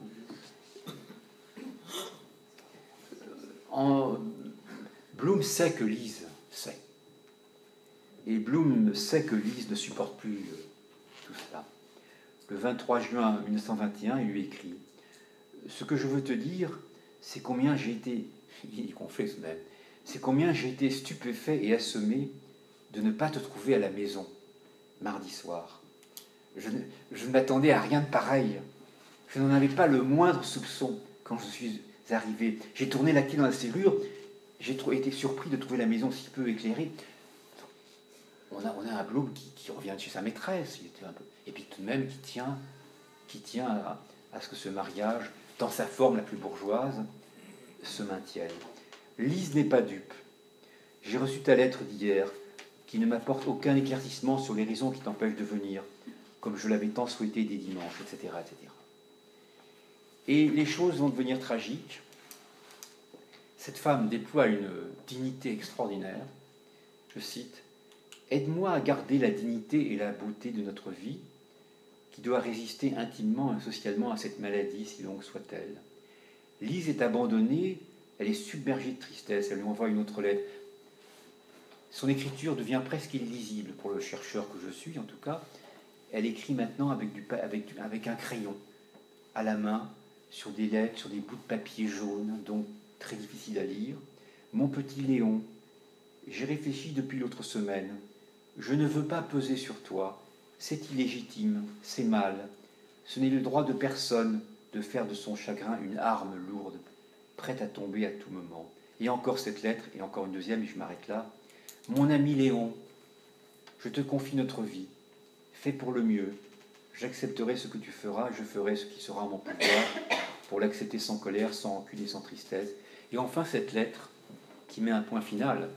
Bloom sait que Lise sait. Et Bloom sait que Lise ne supporte plus tout cela. Le 23 juin 1921, il lui écrit ce que je veux te dire, c'est combien j'ai été, il gonflait tout de même, c'est combien j'ai été stupéfait et assommé de ne pas te trouver à la maison, mardi soir. Je ne m'attendais à rien de pareil. Je n'en avais pas le moindre soupçon quand je suis arrivé. J'ai tourné la clé dans la serrure, j'ai été surpris de trouver la maison si peu éclairée. On a un Bloom qui revient de chez sa maîtresse, et puis tout de même qui tient à ce que ce mariage, dans sa forme la plus bourgeoise, se maintienne. Lise n'est pas dupe. J'ai reçu ta lettre d'hier, qui ne m'apporte aucun éclaircissement sur les raisons qui t'empêchent de venir, comme je l'avais tant souhaité dès dimanche, etc., etc. Et les choses vont devenir tragiques. Cette femme déploie une dignité extraordinaire. Je cite, « Aide-moi à garder la dignité et la beauté de notre vie, qui doit résister intimement et socialement à cette maladie, si longue soit-elle. Lise est abandonnée, elle est submergée de tristesse, elle lui envoie une autre lettre. Son écriture devient presque illisible pour le chercheur que je suis, en tout cas. Elle écrit maintenant avec un crayon, à la main, sur des lettres, sur des bouts de papier jaune, donc très difficile à lire. Mon petit Léon, j'ai réfléchi depuis l'autre semaine. Je ne veux pas peser sur toi. C'est illégitime, c'est mal. Ce n'est le droit de personne de faire de son chagrin une arme lourde, prête à tomber à tout moment. Et encore cette lettre, et encore une deuxième, et je m'arrête là. Mon ami Léon, je te confie notre vie. Fais pour le mieux. J'accepterai ce que tu feras, je ferai ce qui sera en mon pouvoir pour l'accepter sans colère, sans rancune et sans tristesse. Et enfin cette lettre qui met un point final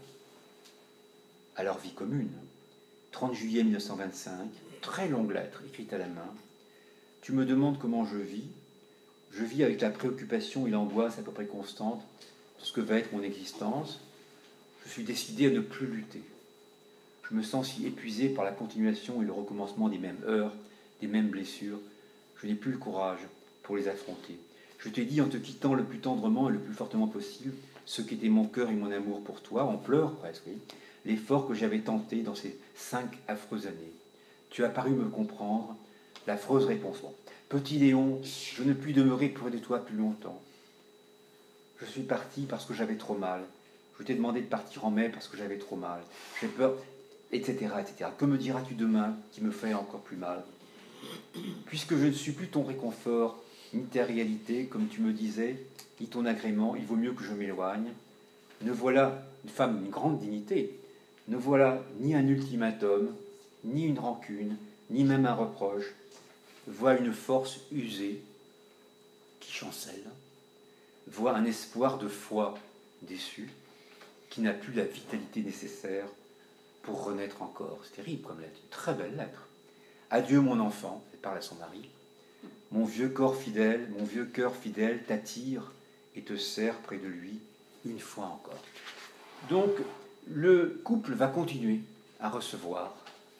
à leur vie commune. 30 juillet 1925, très longue lettre écrite à la main. Tu me demandes comment je vis. Je vis avec la préoccupation et l'angoisse à peu près constante de ce que va être mon existence. Je suis décidé à ne plus lutter. Je me sens si épuisé par la continuation et le recommencement des mêmes heures, des mêmes blessures. Je n'ai plus le courage pour les affronter. Je t'ai dit en te quittant le plus tendrement et le plus fortement possible ce qu'était mon cœur et mon amour pour toi, on pleure presque, oui, l'effort que j'avais tenté dans ces 5 affreuses années. Tu as paru me comprendre, l'affreuse réponse. Bon. Petit Léon, je ne puis demeurer près de toi plus longtemps. Je suis parti parce que j'avais trop mal. Je t'ai demandé de partir en mai parce que j'avais trop mal. J'ai peur, etc., etc. Que me diras-tu demain qui me fait encore plus mal? Puisque je ne suis plus ton réconfort, ni ta réalité, comme tu me disais, ni ton agrément, il vaut mieux que je m'éloigne. Ne voilà une femme d'une grande dignité, ne voilà ni un ultimatum, ni une rancune, ni même un reproche. Vois une force usée qui chancelle, vois un espoir de foi déçu, qui n'a plus la vitalité nécessaire pour renaître encore. C'est terrible comme lettre, une très belle lettre. Adieu mon enfant, elle parle à son mari. Mon vieux cœur fidèle t'attire et te serre près de lui une fois encore. Donc le couple va continuer à recevoir,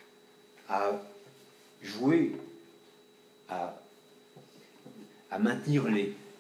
à jouer, à maintenir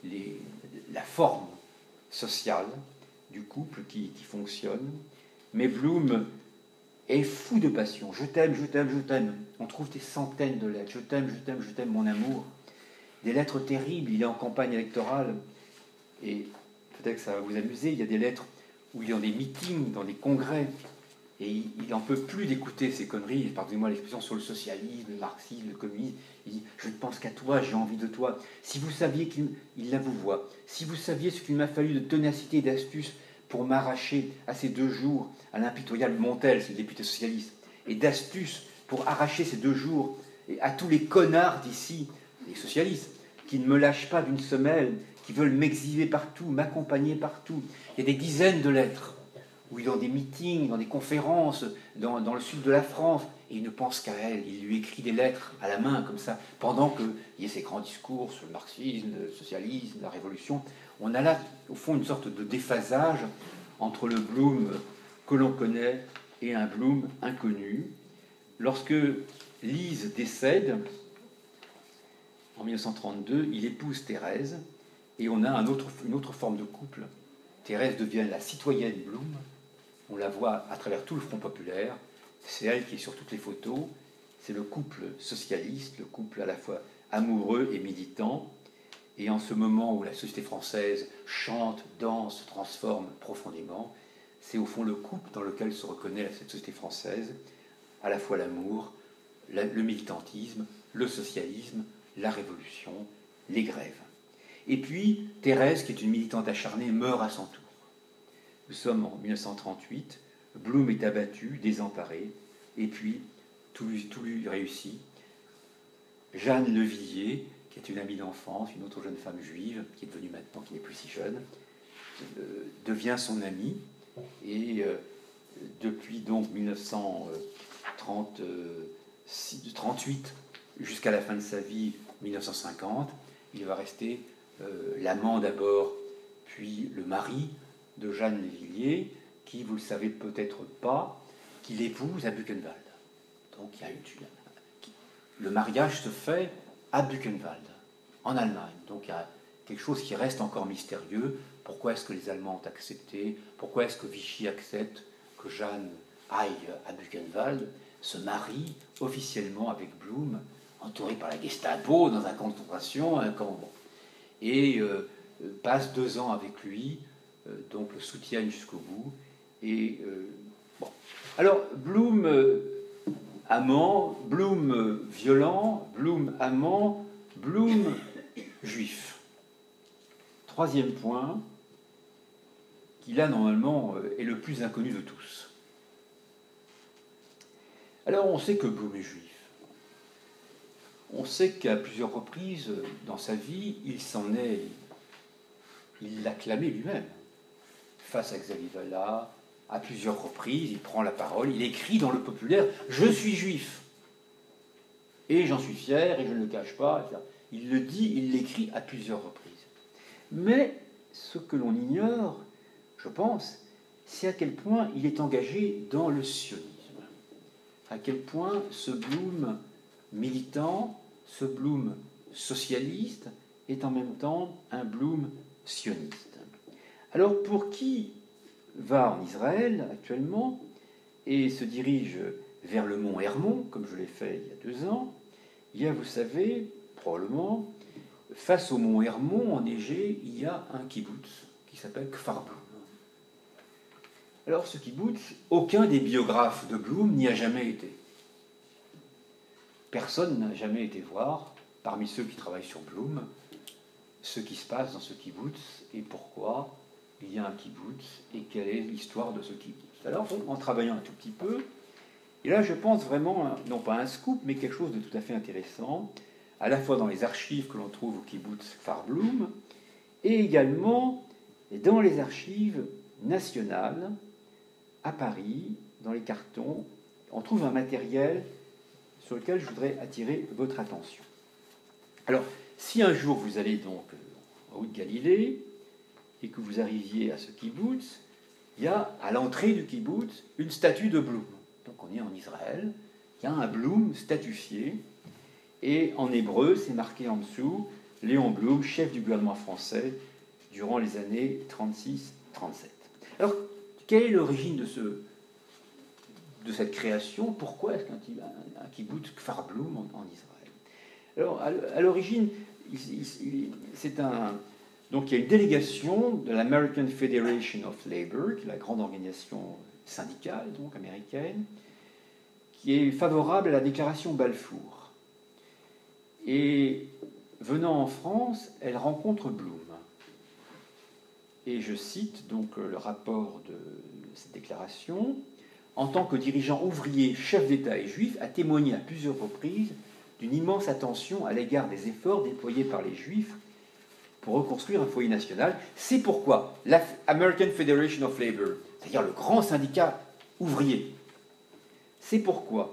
la forme sociale du couple qui fonctionne. Mais Bloom est fou de passion. Je t'aime, je t'aime, je t'aime. On trouve des centaines de lettres. Je t'aime, je t'aime, je t'aime, mon amour. Des lettres terribles. Il est en campagne électorale. Et peut-être que ça va vous amuser. Il y a des lettres où il est dans des meetings, dans des congrès. Et il n'en peut plus d'écouter ces conneries. Pardonnez-moi l'expression sur le socialisme, le marxisme, le communisme. Il dit, je ne pense qu'à toi, j'ai envie de toi. Si vous saviez qu'il la vous voit. Si vous saviez ce qu'il m'a fallu de ténacité et d'astuce pour m'arracher à ces 2 jours à l'impitoyable Montel, c'est le député socialiste, et d'astuce pour arracher ces 2 jours à tous les connards d'ici, les socialistes, qui ne me lâchent pas d'une semelle, qui veulent m'exhiber partout, m'accompagner partout. Il y a des dizaines de lettres où il est dans des meetings, dans des conférences, dans le sud de la France, et il ne pense qu'à elle. Il lui écrit des lettres à la main, comme ça, pendant qu'il y a ces grands discours sur le marxisme, le socialisme, la révolution. On a là, au fond, une sorte de déphasage entre le Bloom que l'on connaît et un Bloom inconnu. Lorsque Lise décède, en 1932, il épouse Thérèse, et on a une autre forme de couple. Thérèse devient la citoyenne Bloom. On la voit à travers tout le Front populaire. C'est elle qui est sur toutes les photos. C'est le couple socialiste, le couple à la fois amoureux et militant. Et en ce moment où la société française chante, danse, se transforme profondément, c'est au fond le couple dans lequel se reconnaît cette société française, à la fois l'amour, le militantisme, le socialisme, la révolution, les grèves. Et puis, Thérèse, qui est une militante acharnée, meurt à son tour. Nous sommes en 1938, Blum est abattu, désemparé, et puis tout lui réussit. Jeanne Levilliers, qui est une amie d'enfance, une autre jeune femme juive, qui est devenue maintenant, qui n'est plus si jeune, devient son amie, et depuis donc 1938 jusqu'à la fin de sa vie, 1950, il va rester l'amant d'abord, puis le mari de Jeanne Levilliers, qui, vous le savez peut-être pas, qu'il épouse à Buchenwald. Donc il y a le mariage se fait à Buchenwald, en Allemagne. Donc il y a quelque chose qui reste encore mystérieux. Pourquoi est-ce que les Allemands ont accepté? Pourquoi est-ce que Vichy accepte que Jeanne aille à Buchenwald, se marie officiellement avec Blum, entouré par la Gestapo, dans un camp de concentration, un camp... Et passe 2 ans avec lui, donc le soutiennent jusqu'au bout. Et bon. Alors, Blum amant, Blum violent, Blum amant, Blum juif. 3e point, qui là, normalement, est le plus inconnu de tous. Alors, on sait que Blum est juif. On sait qu'à plusieurs reprises dans sa vie, il l'a clamé lui-même. Face à Xavier Vallat, à plusieurs reprises, il prend la parole, il écrit dans le populaire « Je suis juif ». Et j'en suis fier, et je ne le cache pas, etc. Il le dit, il l'écrit à plusieurs reprises. Mais ce que l'on ignore, je pense, c'est à quel point il est engagé dans le sionisme. À quel point ce Blum militant, ce Blum socialiste, est en même temps un Blum sioniste. Alors pour qui va en Israël actuellement et se dirige vers le mont Hermon, comme je l'ai fait il y a 2 ans, il y a, vous savez, probablement, face au mont Hermon, enneigé, il y a un kibbutz qui s'appelle Kfar Blum. Alors ce kibbutz, aucun des biographes de Blum n'y a jamais été. Personne n'a jamais été voir, parmi ceux qui travaillent sur Blum, ce qui se passe dans ce kibbutz et pourquoi il y a un kibbutz et quelle est l'histoire de ce kibbutz. Alors, en travaillant un tout petit peu, et là je pense vraiment, non pas un scoop, mais quelque chose de tout à fait intéressant, à la fois dans les archives que l'on trouve au kibbutz Kfar Blum, et également dans les archives nationales, à Paris, dans les cartons, on trouve un matériel sur lequel je voudrais attirer votre attention. Alors, si un jour vous allez donc en Haute-Galilée et que vous arriviez à ce kibbutz, il y a à l'entrée du kibbutz une statue de Blum. Donc on est en Israël, il y a un Blum statufié, et en hébreu, c'est marqué en dessous, Léon Blum, chef du gouvernement français durant les années 36-37. Alors, quelle est l'origine de cette création? Pourquoi est-ce qu'un kibbutz Kfar Blum en Israël? Alors, à l'origine, donc il y a une délégation de l'American Federation of Labor, qui est la grande organisation syndicale donc américaine, qui est favorable à la déclaration Balfour. Et venant en France, elle rencontre Blum. Et je cite donc le rapport de cette déclaration. En tant que dirigeant ouvrier, chef d'État et juif, a témoigné à plusieurs reprises d'une immense attention à l'égard des efforts déployés par les Juifs pour reconstruire un foyer national. C'est pourquoi l'American Federation of Labor, c'est-à-dire le grand syndicat ouvrier, c'est pourquoi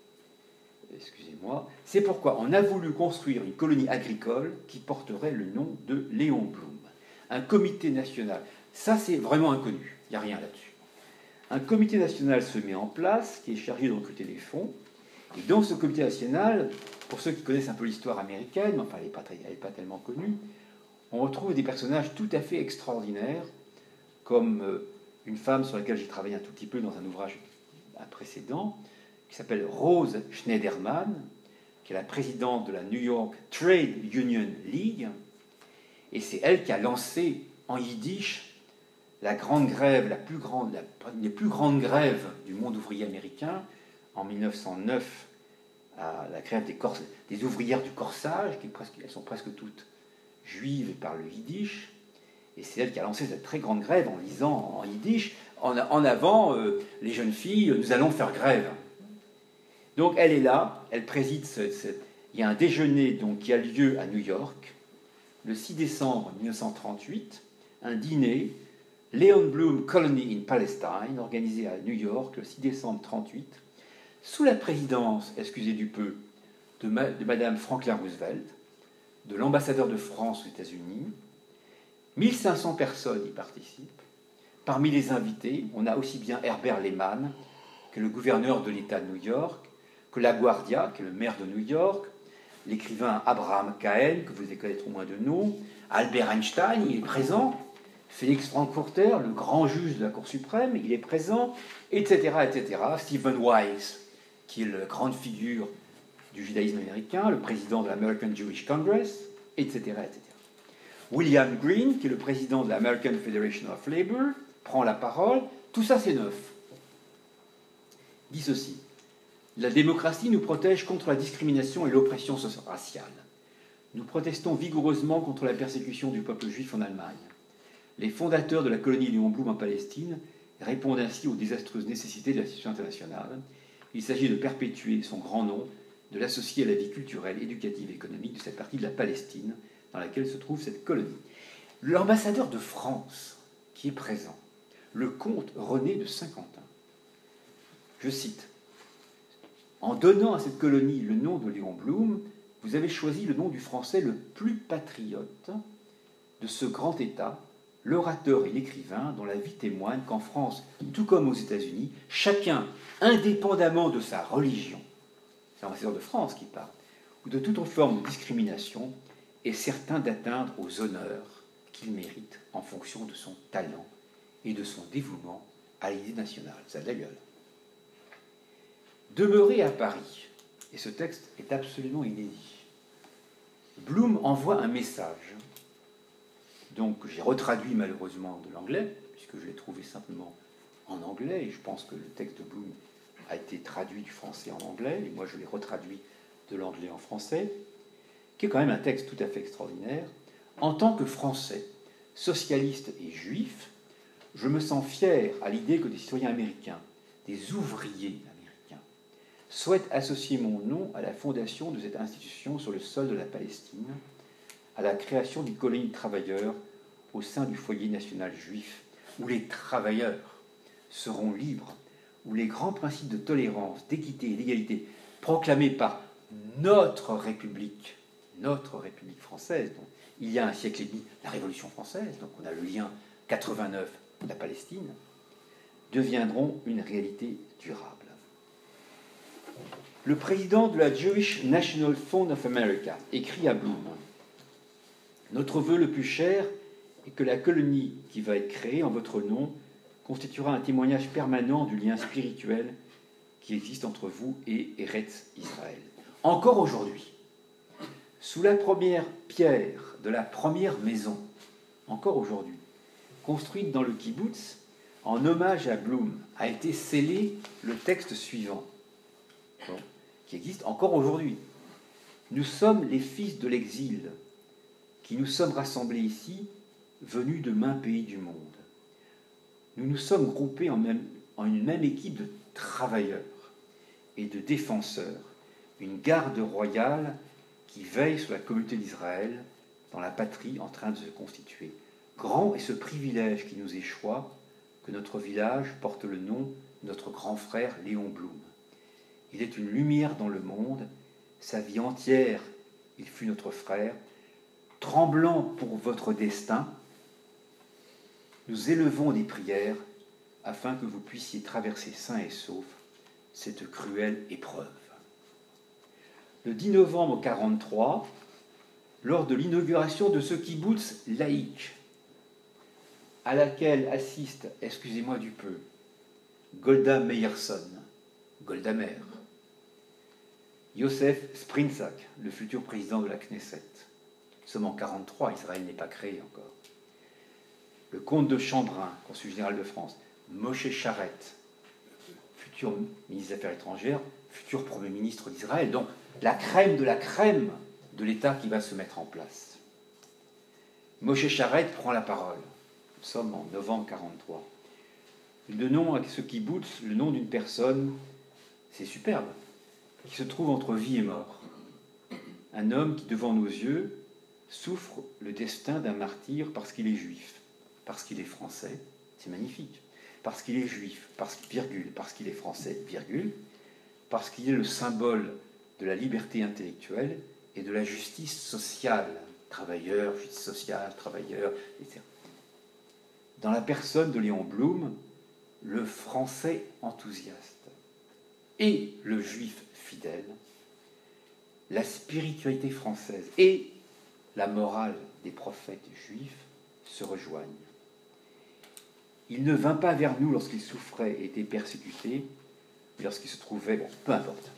on a voulu construire une colonie agricole qui porterait le nom de Léon Blum. Un comité national, ça c'est vraiment inconnu, il n'y a rien là-dessus. Un comité national se met en place qui est chargé de recruter des fonds. Et dans ce comité national, pour ceux qui connaissent un peu l'histoire américaine, mais enfin elle n'est pas tellement connue, on retrouve des personnages tout à fait extraordinaires, comme une femme sur laquelle j'ai travaillé un tout petit peu dans un ouvrage précédent, qui s'appelle Rose Schneiderman, qui est la présidente de la New York Trade Union League, Et c'est elle qui a lancé en yiddish la grande grève, une des plus grandes grèves du monde ouvrier américain, en 1909, à la grève des ouvrières du corsage, elles sont presque toutes juives et parlent le yiddish. Et c'est elle qui a lancé cette très grande grève en lisant en yiddish, en avant, les jeunes filles, nous allons faire grève. Donc elle est là, elle préside, il y a un déjeuner donc, qui a lieu à New York, le 6 décembre 1938, un dîner, Léon Blum Colony in Palestine, organisé à New York le 6 décembre 1938, sous la présidence, excusez du peu, de Madame Franklin Roosevelt, de l'ambassadeur de France aux États-Unis. 1500 personnes y participent. Parmi les invités, on a aussi bien Herbert Lehman que le gouverneur de l'État de New York, que LaGuardia, qui est le maire de New York, l'écrivain Abraham Cahen, que vous devez connaître au moins de nom, Albert Einstein, il est présent, Félix Frankfurter, le grand juge de la Cour suprême, il est présent, etc., etc. Stephen Wise, qui est la grande figure du judaïsme américain, le président de l'American Jewish Congress, etc., etc. William Green, qui est le président de l'American Federation of Labor, prend la parole. Tout ça, c'est neuf. Dit ceci. La démocratie nous protège contre la discrimination et l'oppression raciale. Nous protestons vigoureusement contre la persécution du peuple juif en Allemagne. Les fondateurs de la colonie Léon Blum en Palestine répondent ainsi aux désastreuses nécessités de la situation internationale. Il s'agit de perpétuer son grand nom, de l'associer à la vie culturelle, éducative et économique de cette partie de la Palestine dans laquelle se trouve cette colonie. L'ambassadeur de France qui est présent, le comte René de Saint-Quentin, je cite, « En donnant à cette colonie le nom de Léon Blum, vous avez choisi le nom du français le plus patriote de ce grand État, l'orateur et l'écrivain dont la vie témoigne qu'en France, tout comme aux États-Unis, chacun, indépendamment de sa religion, c'est l'ambassadeur de France qui parle, ou de toute autre forme de discrimination, est certain d'atteindre aux honneurs qu'il mérite en fonction de son talent et de son dévouement à l'idée nationale. » Ça a de la gueule. Demeurer à Paris, et ce texte est absolument inédit, Blum envoie un message, donc j'ai retraduit malheureusement de l'anglais, puisque je l'ai trouvé simplement en anglais, et je pense que le texte de Blum a été traduit du français en anglais, et moi je l'ai retraduit de l'anglais en français, qui est quand même un texte tout à fait extraordinaire. En tant que Français, socialiste et juif, je me sens fier à l'idée que des citoyens américains, des ouvriers américains, souhaitent associer mon nom à la fondation de cette institution sur le sol de la Palestine, à la création d'une colonie de travailleurs au sein du foyer national juif, où les travailleurs seront libres, où les grands principes de tolérance, d'équité et d'égalité proclamés par notre République française, donc, il y a un siècle et demi, la Révolution française, donc on a le lien 89 de la Palestine, deviendront une réalité durable. Le président de la Jewish National Fund of America écrit à Blum « Notre vœu le plus cher est que la colonie qui va être créée en votre nom constituera un témoignage permanent du lien spirituel qui existe entre vous et Eretz Israël. » Encore aujourd'hui, sous la première pierre de la première maison, encore aujourd'hui, construite dans le kibbutz, en hommage à Blum, a été scellé le texte suivant, qui existe encore aujourd'hui. Nous sommes les fils de l'exil, qui nous sommes rassemblés ici, venus de maints pays du monde. Nous nous sommes groupés en une même équipe de travailleurs et de défenseurs, une garde royale qui veille sur la communauté d'Israël dans la patrie en train de se constituer. Grand est ce privilège qui nous échoit, que notre village porte le nom de notre grand frère Léon Blum. Il est une lumière dans le monde, sa vie entière, il fut notre frère. Tremblant pour votre destin, nous élevons des prières afin que vous puissiez traverser sains et saufs cette cruelle épreuve. Le 10 novembre 1943, lors de l'inauguration de ce kibbutz laïque, à laquelle assiste, excusez-moi du peu, Golda Meirson, Golda Meir, Yosef Sprintzak, le futur président de la Knesset, Nous sommes en 1943, Israël n'est pas créé encore. Le comte de Chambrun, consul général de France, Moshe Charette, futur ministre des Affaires étrangères, futur Premier ministre d'Israël, donc la crème de l'État qui va se mettre en place. Moshe Charette prend la parole. Nous sommes en novembre 1943. Le nom à ce kibbutz, le nom d'une personne, c'est superbe, qui se trouve entre vie et mort. Un homme qui, devant nos yeux, souffre le destin d'un martyr parce qu'il est juif, parce qu'il est français, c'est magnifique, parce qu'il est juif, parce qu'il est français, virgule, parce qu'il est le symbole de la liberté intellectuelle et de la justice sociale, travailleur, justice sociale, travailleur, etc. Dans la personne de Léon Blum, le français enthousiaste et le juif fidèle, la spiritualité française et la morale des prophètes juifs se rejoignent. Il ne vint pas vers nous lorsqu'il souffrait et était persécuté, mais lorsqu'il se trouvait, bon, peu importe.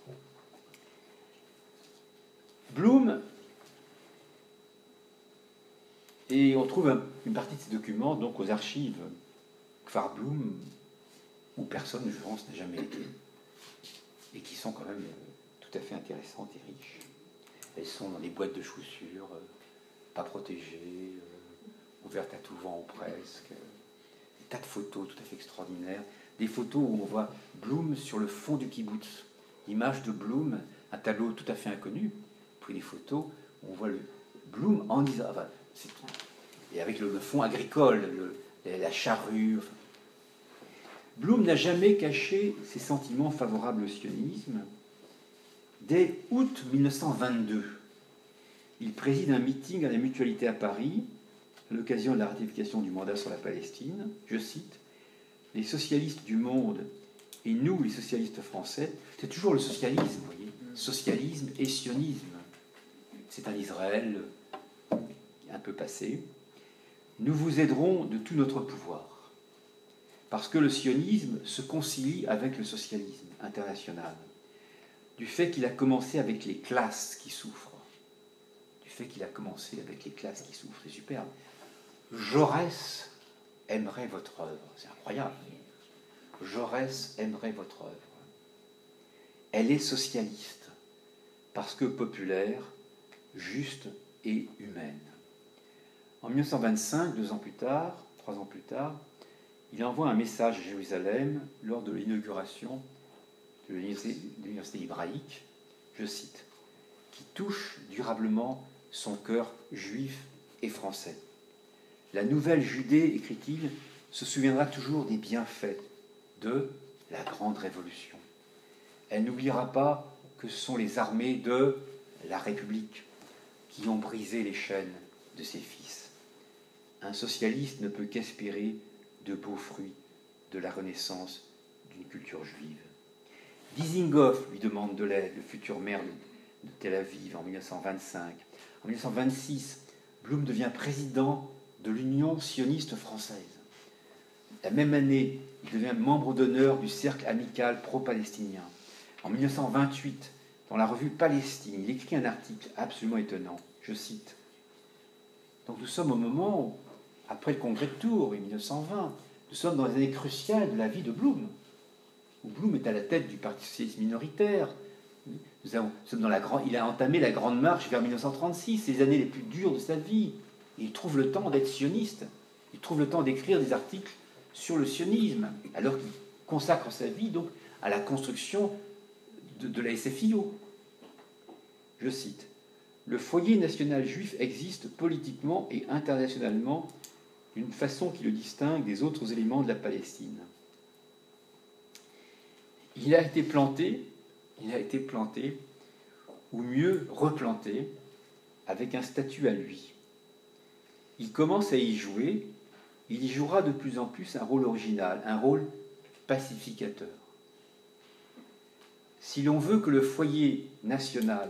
Blum, et on trouve une partie de ces documents donc aux archives Kfar Blum, où personne, je pense, n'a jamais été, et qui sont quand même tout à fait intéressantes et riches. Elles sont dans des boîtes de chaussures, pas protégées, ouvertes à tout vent ou presque. Des tas de photos tout à fait extraordinaires. Des photos où on voit Blum sur le fond du kibbutz. Image de Blum, un tableau tout à fait inconnu. Puis des photos où on voit le Blum en Israël. Enfin, et avec le fond agricole, la charrue. Enfin. Blum n'a jamais caché ses sentiments favorables au sionisme. Dès août 1922, il préside un meeting à la Mutualité à Paris, à l'occasion de la ratification du mandat sur la Palestine. Je cite, « Les socialistes du monde et nous, les socialistes français, c'est toujours le socialisme, vous voyez, socialisme et sionisme. C'est un Israël un peu passé. Nous vous aiderons de tout notre pouvoir, parce que le sionisme se concilie avec le socialisme international. Du fait qu'il a commencé avec les classes qui souffrent. C'est superbe. Jaurès aimerait votre œuvre. C'est incroyable. Jaurès aimerait votre œuvre. Elle est socialiste, parce que populaire, juste et humaine. En 1925, 3 ans plus tard, il envoie un message à Jérusalem lors de l'inauguration de l'université hébraïque, je cite, « qui touche durablement son cœur juif et français. La nouvelle Judée, écrit-il, se souviendra toujours des bienfaits de la grande révolution. Elle n'oubliera pas que ce sont les armées de la République qui ont brisé les chaînes de ses fils. Un socialiste ne peut qu'espérer de beaux fruits de la renaissance d'une culture juive. » Dizengoff lui demande de l'aide, le futur maire de Tel Aviv en 1925. En 1926, Blum devient président de l'Union sioniste française. La même année, il devient membre d'honneur du cercle amical pro-palestinien. En 1928, dans la revue Palestine, il écrit un article absolument étonnant. Je cite. Donc nous sommes au moment où, après le congrès de Tours, en 1920, nous sommes dans les années cruciales de la vie de Blum, où Blum est à la tête du Parti socialiste minoritaire. Il a entamé la grande marche vers 1936, c'est les années les plus dures de sa vie. Et il trouve le temps d'être sioniste. Il trouve le temps d'écrire des articles sur le sionisme, alors qu'il consacre sa vie donc à la construction de la SFIO. Je cite, « Le foyer national juif existe politiquement et internationalement d'une façon qui le distingue des autres éléments de la Palestine. Il a été planté, ou mieux replanté, avec un statut à lui. Il commence à y jouer, il y jouera de plus en plus un rôle original, un rôle pacificateur. Si l'on veut que le foyer national,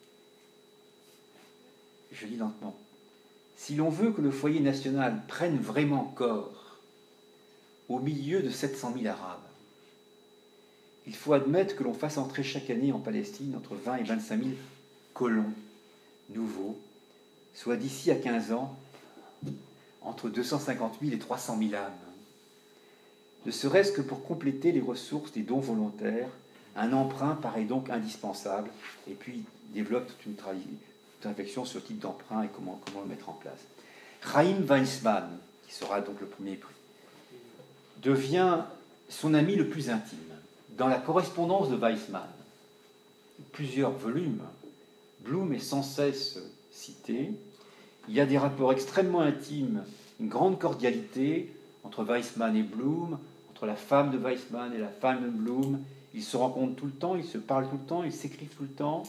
je lis lentement, si l'on veut que le foyer national prenne vraiment corps au milieu de 700 000 Arabes, il faut admettre que l'on fasse entrer chaque année en Palestine entre 20 et 25 000 colons nouveaux, soit d'ici à 15 ans, entre 250 000 et 300 000 âmes. Ne serait-ce que pour compléter les ressources des dons volontaires, un emprunt paraît donc indispensable, et puis il développe toute une réflexion sur le type d'emprunt et comment le mettre en place. Chaim Weizmann, qui sera donc le premier prix, devient son ami le plus intime. Dans la correspondance de Weizmann, plusieurs volumes, Blum est sans cesse cité. Il y a des rapports extrêmement intimes, une grande cordialité entre Weizmann et Blum, entre la femme de Weizmann et la femme de Blum. Ils se rencontrent tout le temps, ils se parlent tout le temps, ils s'écrivent tout le temps.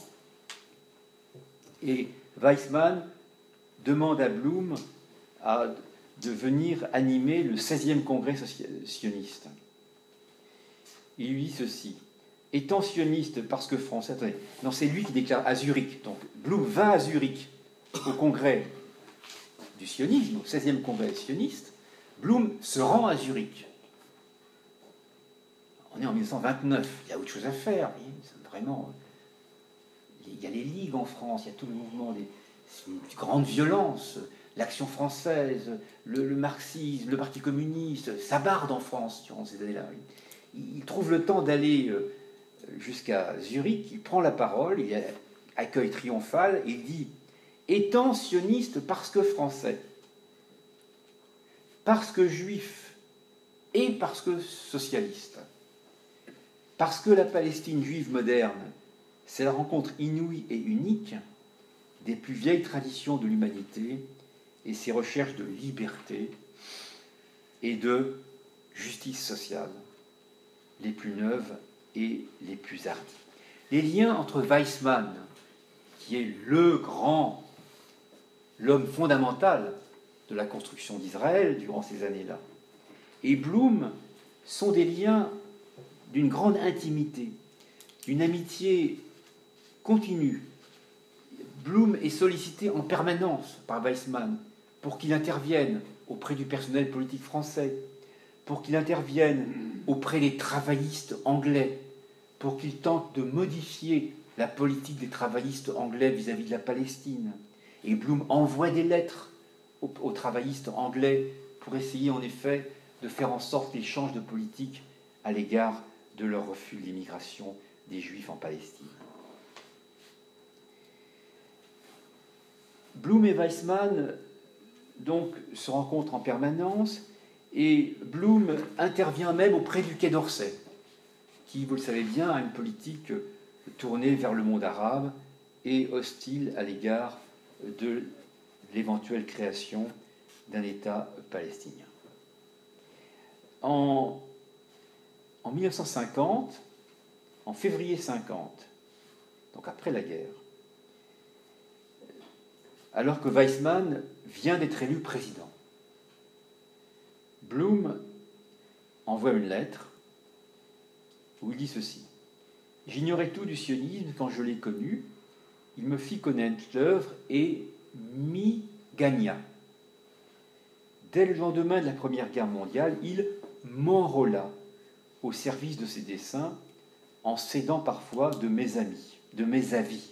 Et Weizmann demande à Blum de venir animer le 16e congrès sioniste. Il lui dit ceci: étant sioniste parce que français... Attendez, non, c'est lui qui déclare à Zurich. Donc Blum va à Zurich au congrès du sionisme, au 16e congrès sioniste. Blum se rend à Zurich. On est en 1929, il y a autre chose à faire. Vraiment, il y a les ligues en France, il y a tout le mouvement des grandes violences, l'action française, le marxisme, le Parti communiste, ça barde en France durant ces années-là. Il trouve le temps d'aller jusqu'à Zurich, il prend la parole, il accueille triomphal, et il dit « Étant sioniste parce que français, parce que juif et parce que socialiste, parce que la Palestine juive moderne, c'est la rencontre inouïe et unique des plus vieilles traditions de l'humanité et ses recherches de liberté et de justice sociale, les plus neuves et les plus hardies. » Les liens entre Weizmann, qui est l'homme fondamental de la construction d'Israël durant ces années-là, et Blum sont des liens d'une grande intimité, d'une amitié continue. Blum est sollicité en permanence par Weizmann pour qu'il intervienne auprès du personnel politique français, pour qu'il intervienne auprès des travaillistes anglais, pour qu'il tente de modifier la politique des travaillistes anglais vis-à-vis de la Palestine. Et Blum envoie des lettres aux travaillistes anglais pour essayer en effet de faire en sorte qu'ils changent de politique à l'égard de leur refus de l'immigration des Juifs en Palestine. Blum et Weizmann donc se rencontrent en permanence, et Blum intervient même auprès du Quai d'Orsay, qui, vous le savez bien, a une politique tournée vers le monde arabe et hostile à l'égard de l'éventuelle création d'un État palestinien. En 1950, en février 50, donc après la guerre, alors que Weizmann vient d'être élu président, Blum envoie une lettre où il dit ceci: « J'ignorais tout du sionisme quand je l'ai connu. Il me fit connaître l'œuvre et m'y gagna. Dès le lendemain de la Première Guerre mondiale, il m'enrôla au service de ses desseins en cédant parfois de mes avis.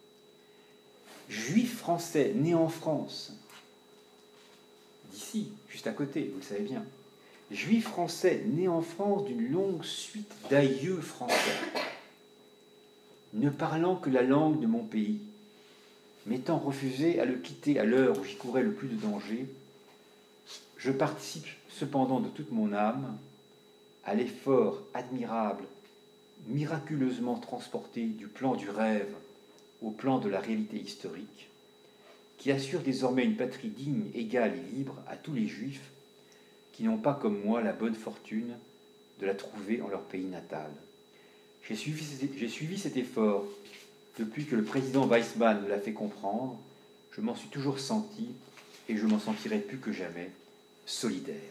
Juif français né en France, d'ici, juste à côté, vous le savez bien, juif français né en France d'une longue suite d'aïeux français, ne parlant que la langue de mon pays, m'étant refusé à le quitter à l'heure où j'y courais le plus de danger, je participe cependant de toute mon âme à l'effort admirable, miraculeusement transporté du plan du rêve au plan de la réalité historique, qui assure désormais une patrie digne, égale et libre à tous les Juifs qui n'ont pas, comme moi, la bonne fortune de la trouver en leur pays natal. J'ai suivi cet effort depuis que le président Weizmann me l'a fait comprendre. Je m'en suis toujours senti, et je m'en sentirai plus que jamais, solidaire. »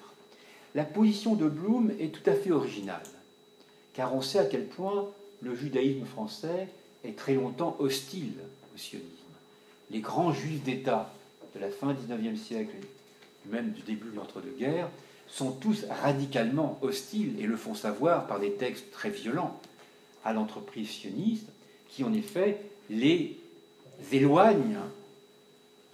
La position de Blum est tout à fait originale, car on sait à quel point le judaïsme français est très longtemps hostile au sionisme. Les grands juifs d'État de la fin du XIXe siècle, même du début de l'entre-deux-guerres, sont tous radicalement hostiles et le font savoir par des textes très violents à l'entreprise sioniste, qui en effet les éloignent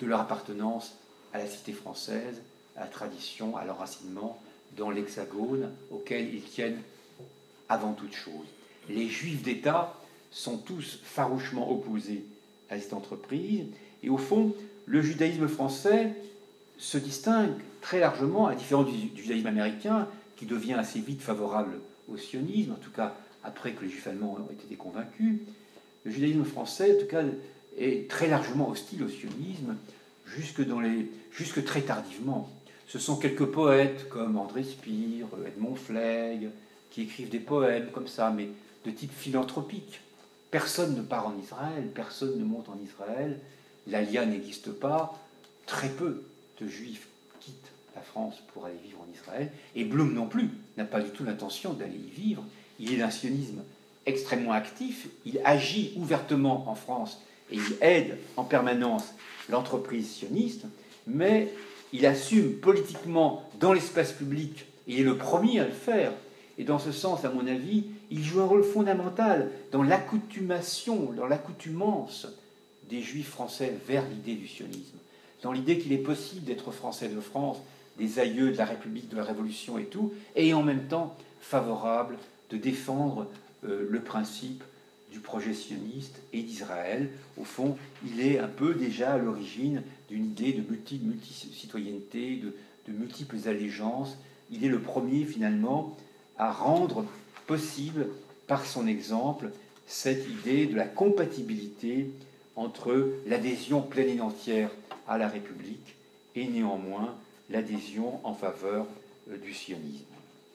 de leur appartenance à la cité française, à la tradition, à l'enracinement dans l'Hexagone, auquel ils tiennent avant toute chose. Les Juifs d'État sont tous farouchement opposés à cette entreprise, et au fond, le judaïsme français se distingue très largement, à la différence du judaïsme américain, qui devient assez vite favorable au sionisme, en tout cas après que les Juifs allemands ont été convaincus. Le judaïsme français, en tout cas, est très largement hostile au sionisme, jusque très tardivement. Ce sont quelques poètes comme André Spire, Edmond Flegg, qui écrivent des poèmes comme ça, mais de type philanthropique. Personne ne part en Israël, personne ne monte en Israël, l'Aliyah n'existe pas, très peu de Juifs quittent la France pour aller vivre en Israël, et Blum non plus n'a pas du tout l'intention d'aller y vivre. Il est d'un sionisme extrêmement actif, il agit ouvertement en France et il aide en permanence l'entreprise sioniste, mais il assume politiquement dans l'espace public, et il est le premier à le faire, et dans ce sens, à mon avis, il joue un rôle fondamental dans l'accoutumation, dans l'accoutumance des Juifs français vers l'idée du sionisme, dans l'idée qu'il est possible d'être français de France, des aïeux de la République, de la Révolution et tout, et en même temps favorable de défendre le principe du projet sioniste et d'Israël. Au fond, il est un peu déjà à l'origine d'une idée de multi-citoyenneté, de multiples allégeances. Il est le premier, finalement, à rendre possible, par son exemple, cette idée de la compatibilité entre l'adhésion pleine et entière à la République et néanmoins l'adhésion en faveur du sionisme.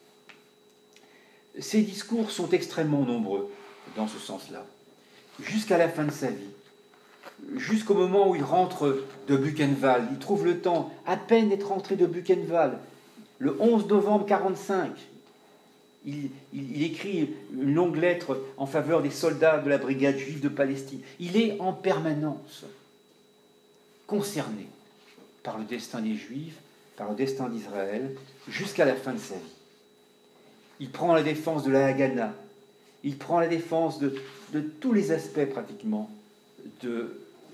Ces discours sont extrêmement nombreux dans ce sens-là, jusqu'à la fin de sa vie, jusqu'au moment où il rentre de Buchenwald. Il trouve le temps, à peine d'être rentré de Buchenwald, le 11 novembre 1945, il écrit une longue lettre en faveur des soldats de la brigade juive de Palestine. Il est en permanence concerné par le destin des Juifs, par le destin d'Israël, jusqu'à la fin de sa vie. Il prend la défense de la Haganah, il prend la défense de tous les aspects pratiquement du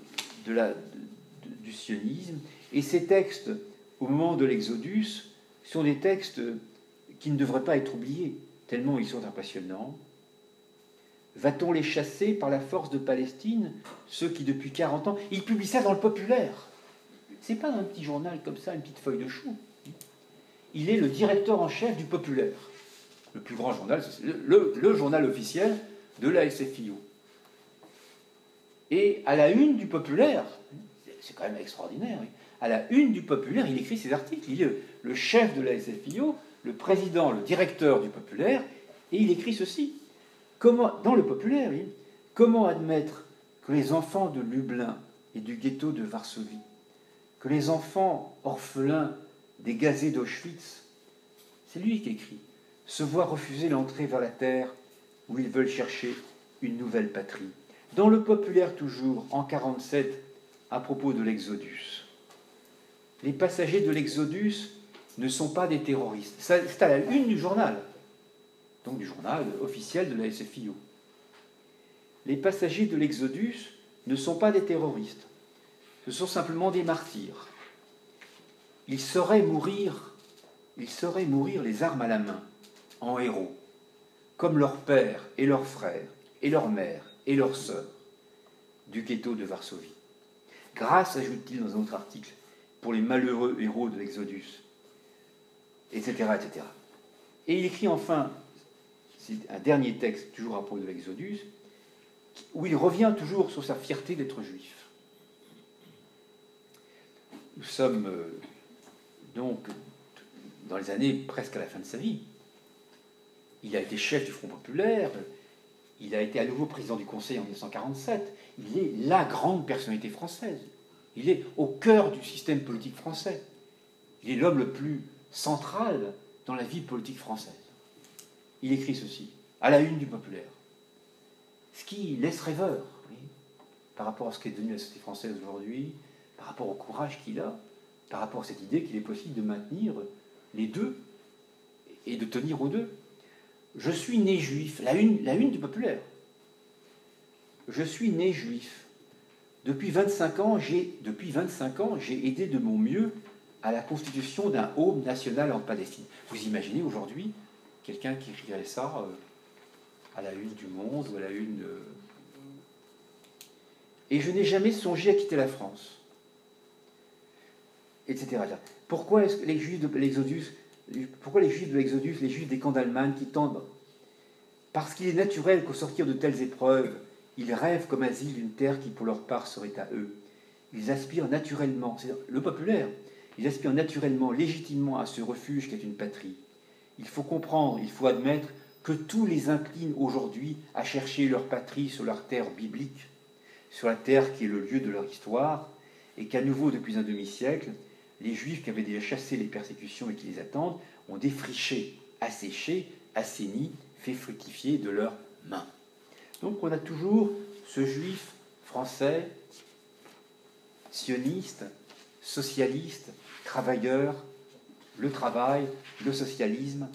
sionisme, et ces textes, au moment de l'Exodus, sont des textes qui ne devraient pas être oubliés, tellement ils sont impressionnants. Va-t-on les chasser par la force de Palestine, ceux qui depuis 40 ans... Il publie ça dans le Populaire. C'est pas dans un petit journal comme ça, une petite feuille de chou. Il est le directeur en chef du Populaire. Le plus grand journal, c'est le journal officiel de la SFIO. Et à la une du Populaire, c'est quand même extraordinaire, oui. À la une du Populaire, il écrit ses articles. Il est le chef de la SFIO, le président, le directeur du Populaire, et il écrit ceci. Dans le Populaire, oui, comment admettre que les enfants de Lublin et du ghetto de Varsovie, que les enfants orphelins des gazés d'Auschwitz, c'est lui qui écrit, se voient refuser l'entrée vers la terre où ils veulent chercher une nouvelle patrie. Dans le Populaire toujours, en 1947, à propos de l'Exodus. Les passagers de l'Exodus ne sont pas des terroristes. C'est à la une du journal, donc du journal officiel de la SFIO. Les passagers de l'Exodus ne sont pas des terroristes. Ce sont simplement des martyrs. Ils sauraient mourir les armes à la main, en héros, comme leurs pères et leurs frères, et leurs mères et leurs sœurs, du ghetto de Varsovie. Grâce, ajoute-t-il dans un autre article, pour les malheureux héros de l'Exodus, etc., etc. Et il écrit enfin, c'est un dernier texte, toujours à propos de l'Exodus, où il revient toujours sur sa fierté d'être juif. Nous sommes donc dans les années presque à la fin de sa vie. Il a été chef du Front populaire, il a été à nouveau président du Conseil en 1947. Il est la grande personnalité française. Il est au cœur du système politique français. Il est l'homme le plus central dans la vie politique française. Il écrit ceci, à la une du Populaire, ce qui laisse rêveur, oui, par rapport à ce qu'est devenue la société française aujourd'hui, par rapport au courage qu'il a, par rapport à cette idée qu'il est possible de maintenir les deux et de tenir aux deux. Je suis né juif, la une du Populaire. Je suis né juif, Depuis 25 ans, j'ai aidé de mon mieux à la constitution d'un home national en Palestine. Vous imaginez aujourd'hui quelqu'un qui écrirait ça à la une du Monde ou à la une de... Et je n'ai jamais songé à quitter la France, etc. Pourquoi est-ce que les Juifs de l'Exodus, les Juifs des camps d'Allemagne qui tendent? Parce qu'il est naturel qu'au sortir de telles épreuves, ils rêvent comme asile d'une terre qui pour leur part serait à eux. Ils aspirent naturellement, c'est le populaire, ils aspirent naturellement, légitimement à ce refuge qu'est une patrie. Il faut comprendre, il faut admettre que tous les inclinent aujourd'hui à chercher leur patrie sur leur terre biblique, sur la terre qui est le lieu de leur histoire, et qu'à nouveau, depuis un demi-siècle, les Juifs qui avaient déjà chassé les persécutions et qui les attendent ont défriché, asséché, assaini, fait fructifier de leurs mains. Donc on a toujours ce Juif français, sioniste, socialiste, travailleur, le travail, le socialisme,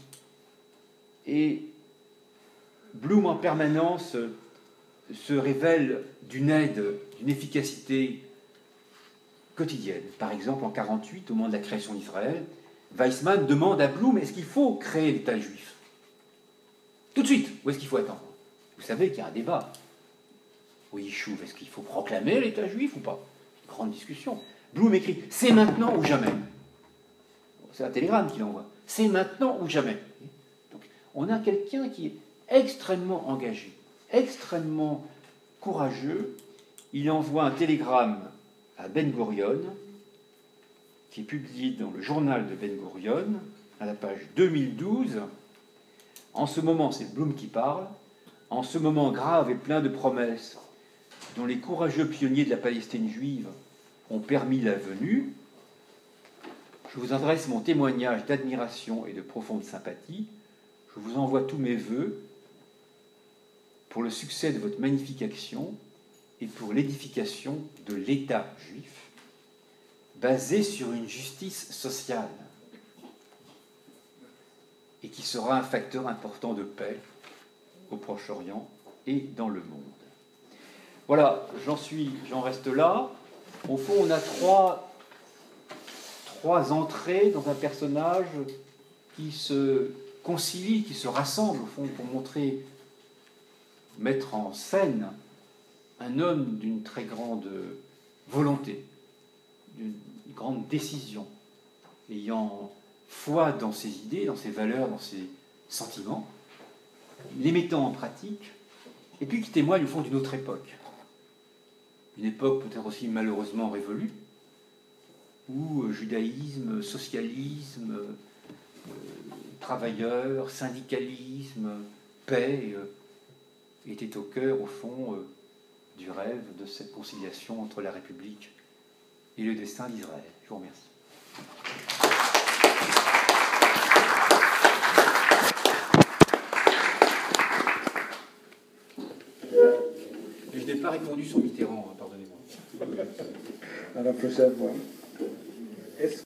et Blum en permanence se révèle d'une aide, d'une efficacité quotidienne. Par exemple, en 1948, au moment de la création d'Israël, Weizmann demande à Blum, est-ce qu'il faut créer l'État juif? Tout de suite, ou est-ce qu'il faut attendre? Vous savez qu'il y a un débat. Au Yishuv, est-ce qu'il faut proclamer l'État juif ou pas? Une grande discussion. Blum écrit, c'est maintenant ou jamais. C'est un télégramme qu'il envoie. C'est maintenant ou jamais. Donc, on a quelqu'un qui est extrêmement engagé, extrêmement courageux. Il envoie un télégramme à Ben Gurion, qui est publié dans le journal de Ben Gurion, à la page 2012. En ce moment, c'est Blum qui parle, en ce moment grave et plein de promesses, dont les courageux pionniers de la Palestine juive ont permis la venue, je vous adresse mon témoignage d'admiration et de profonde sympathie. Je vous envoie tous mes vœux pour le succès de votre magnifique action et pour l'édification de l'État juif, basé sur une justice sociale et qui sera un facteur important de paix au Proche-Orient et dans le monde. Voilà, j'en reste là. Au fond, on a trois entrées dans un personnage qui se concilie, qui se rassemble, au fond, pour mettre en scène un homme d'une très grande volonté, d'une grande décision, ayant foi dans ses idées, dans ses valeurs, dans ses sentiments, les mettant en pratique, et puis qui témoigne au fond d'une autre époque. Une époque peut-être aussi malheureusement révolue, où judaïsme, socialisme, travailleurs, syndicalisme, paix étaient au cœur, au fond, du rêve de cette conciliation entre la République et le destin d'Israël. Je vous remercie. Je n'ai pas répondu sur Mitterrand, pardonnez-moi. À la prochaine fois.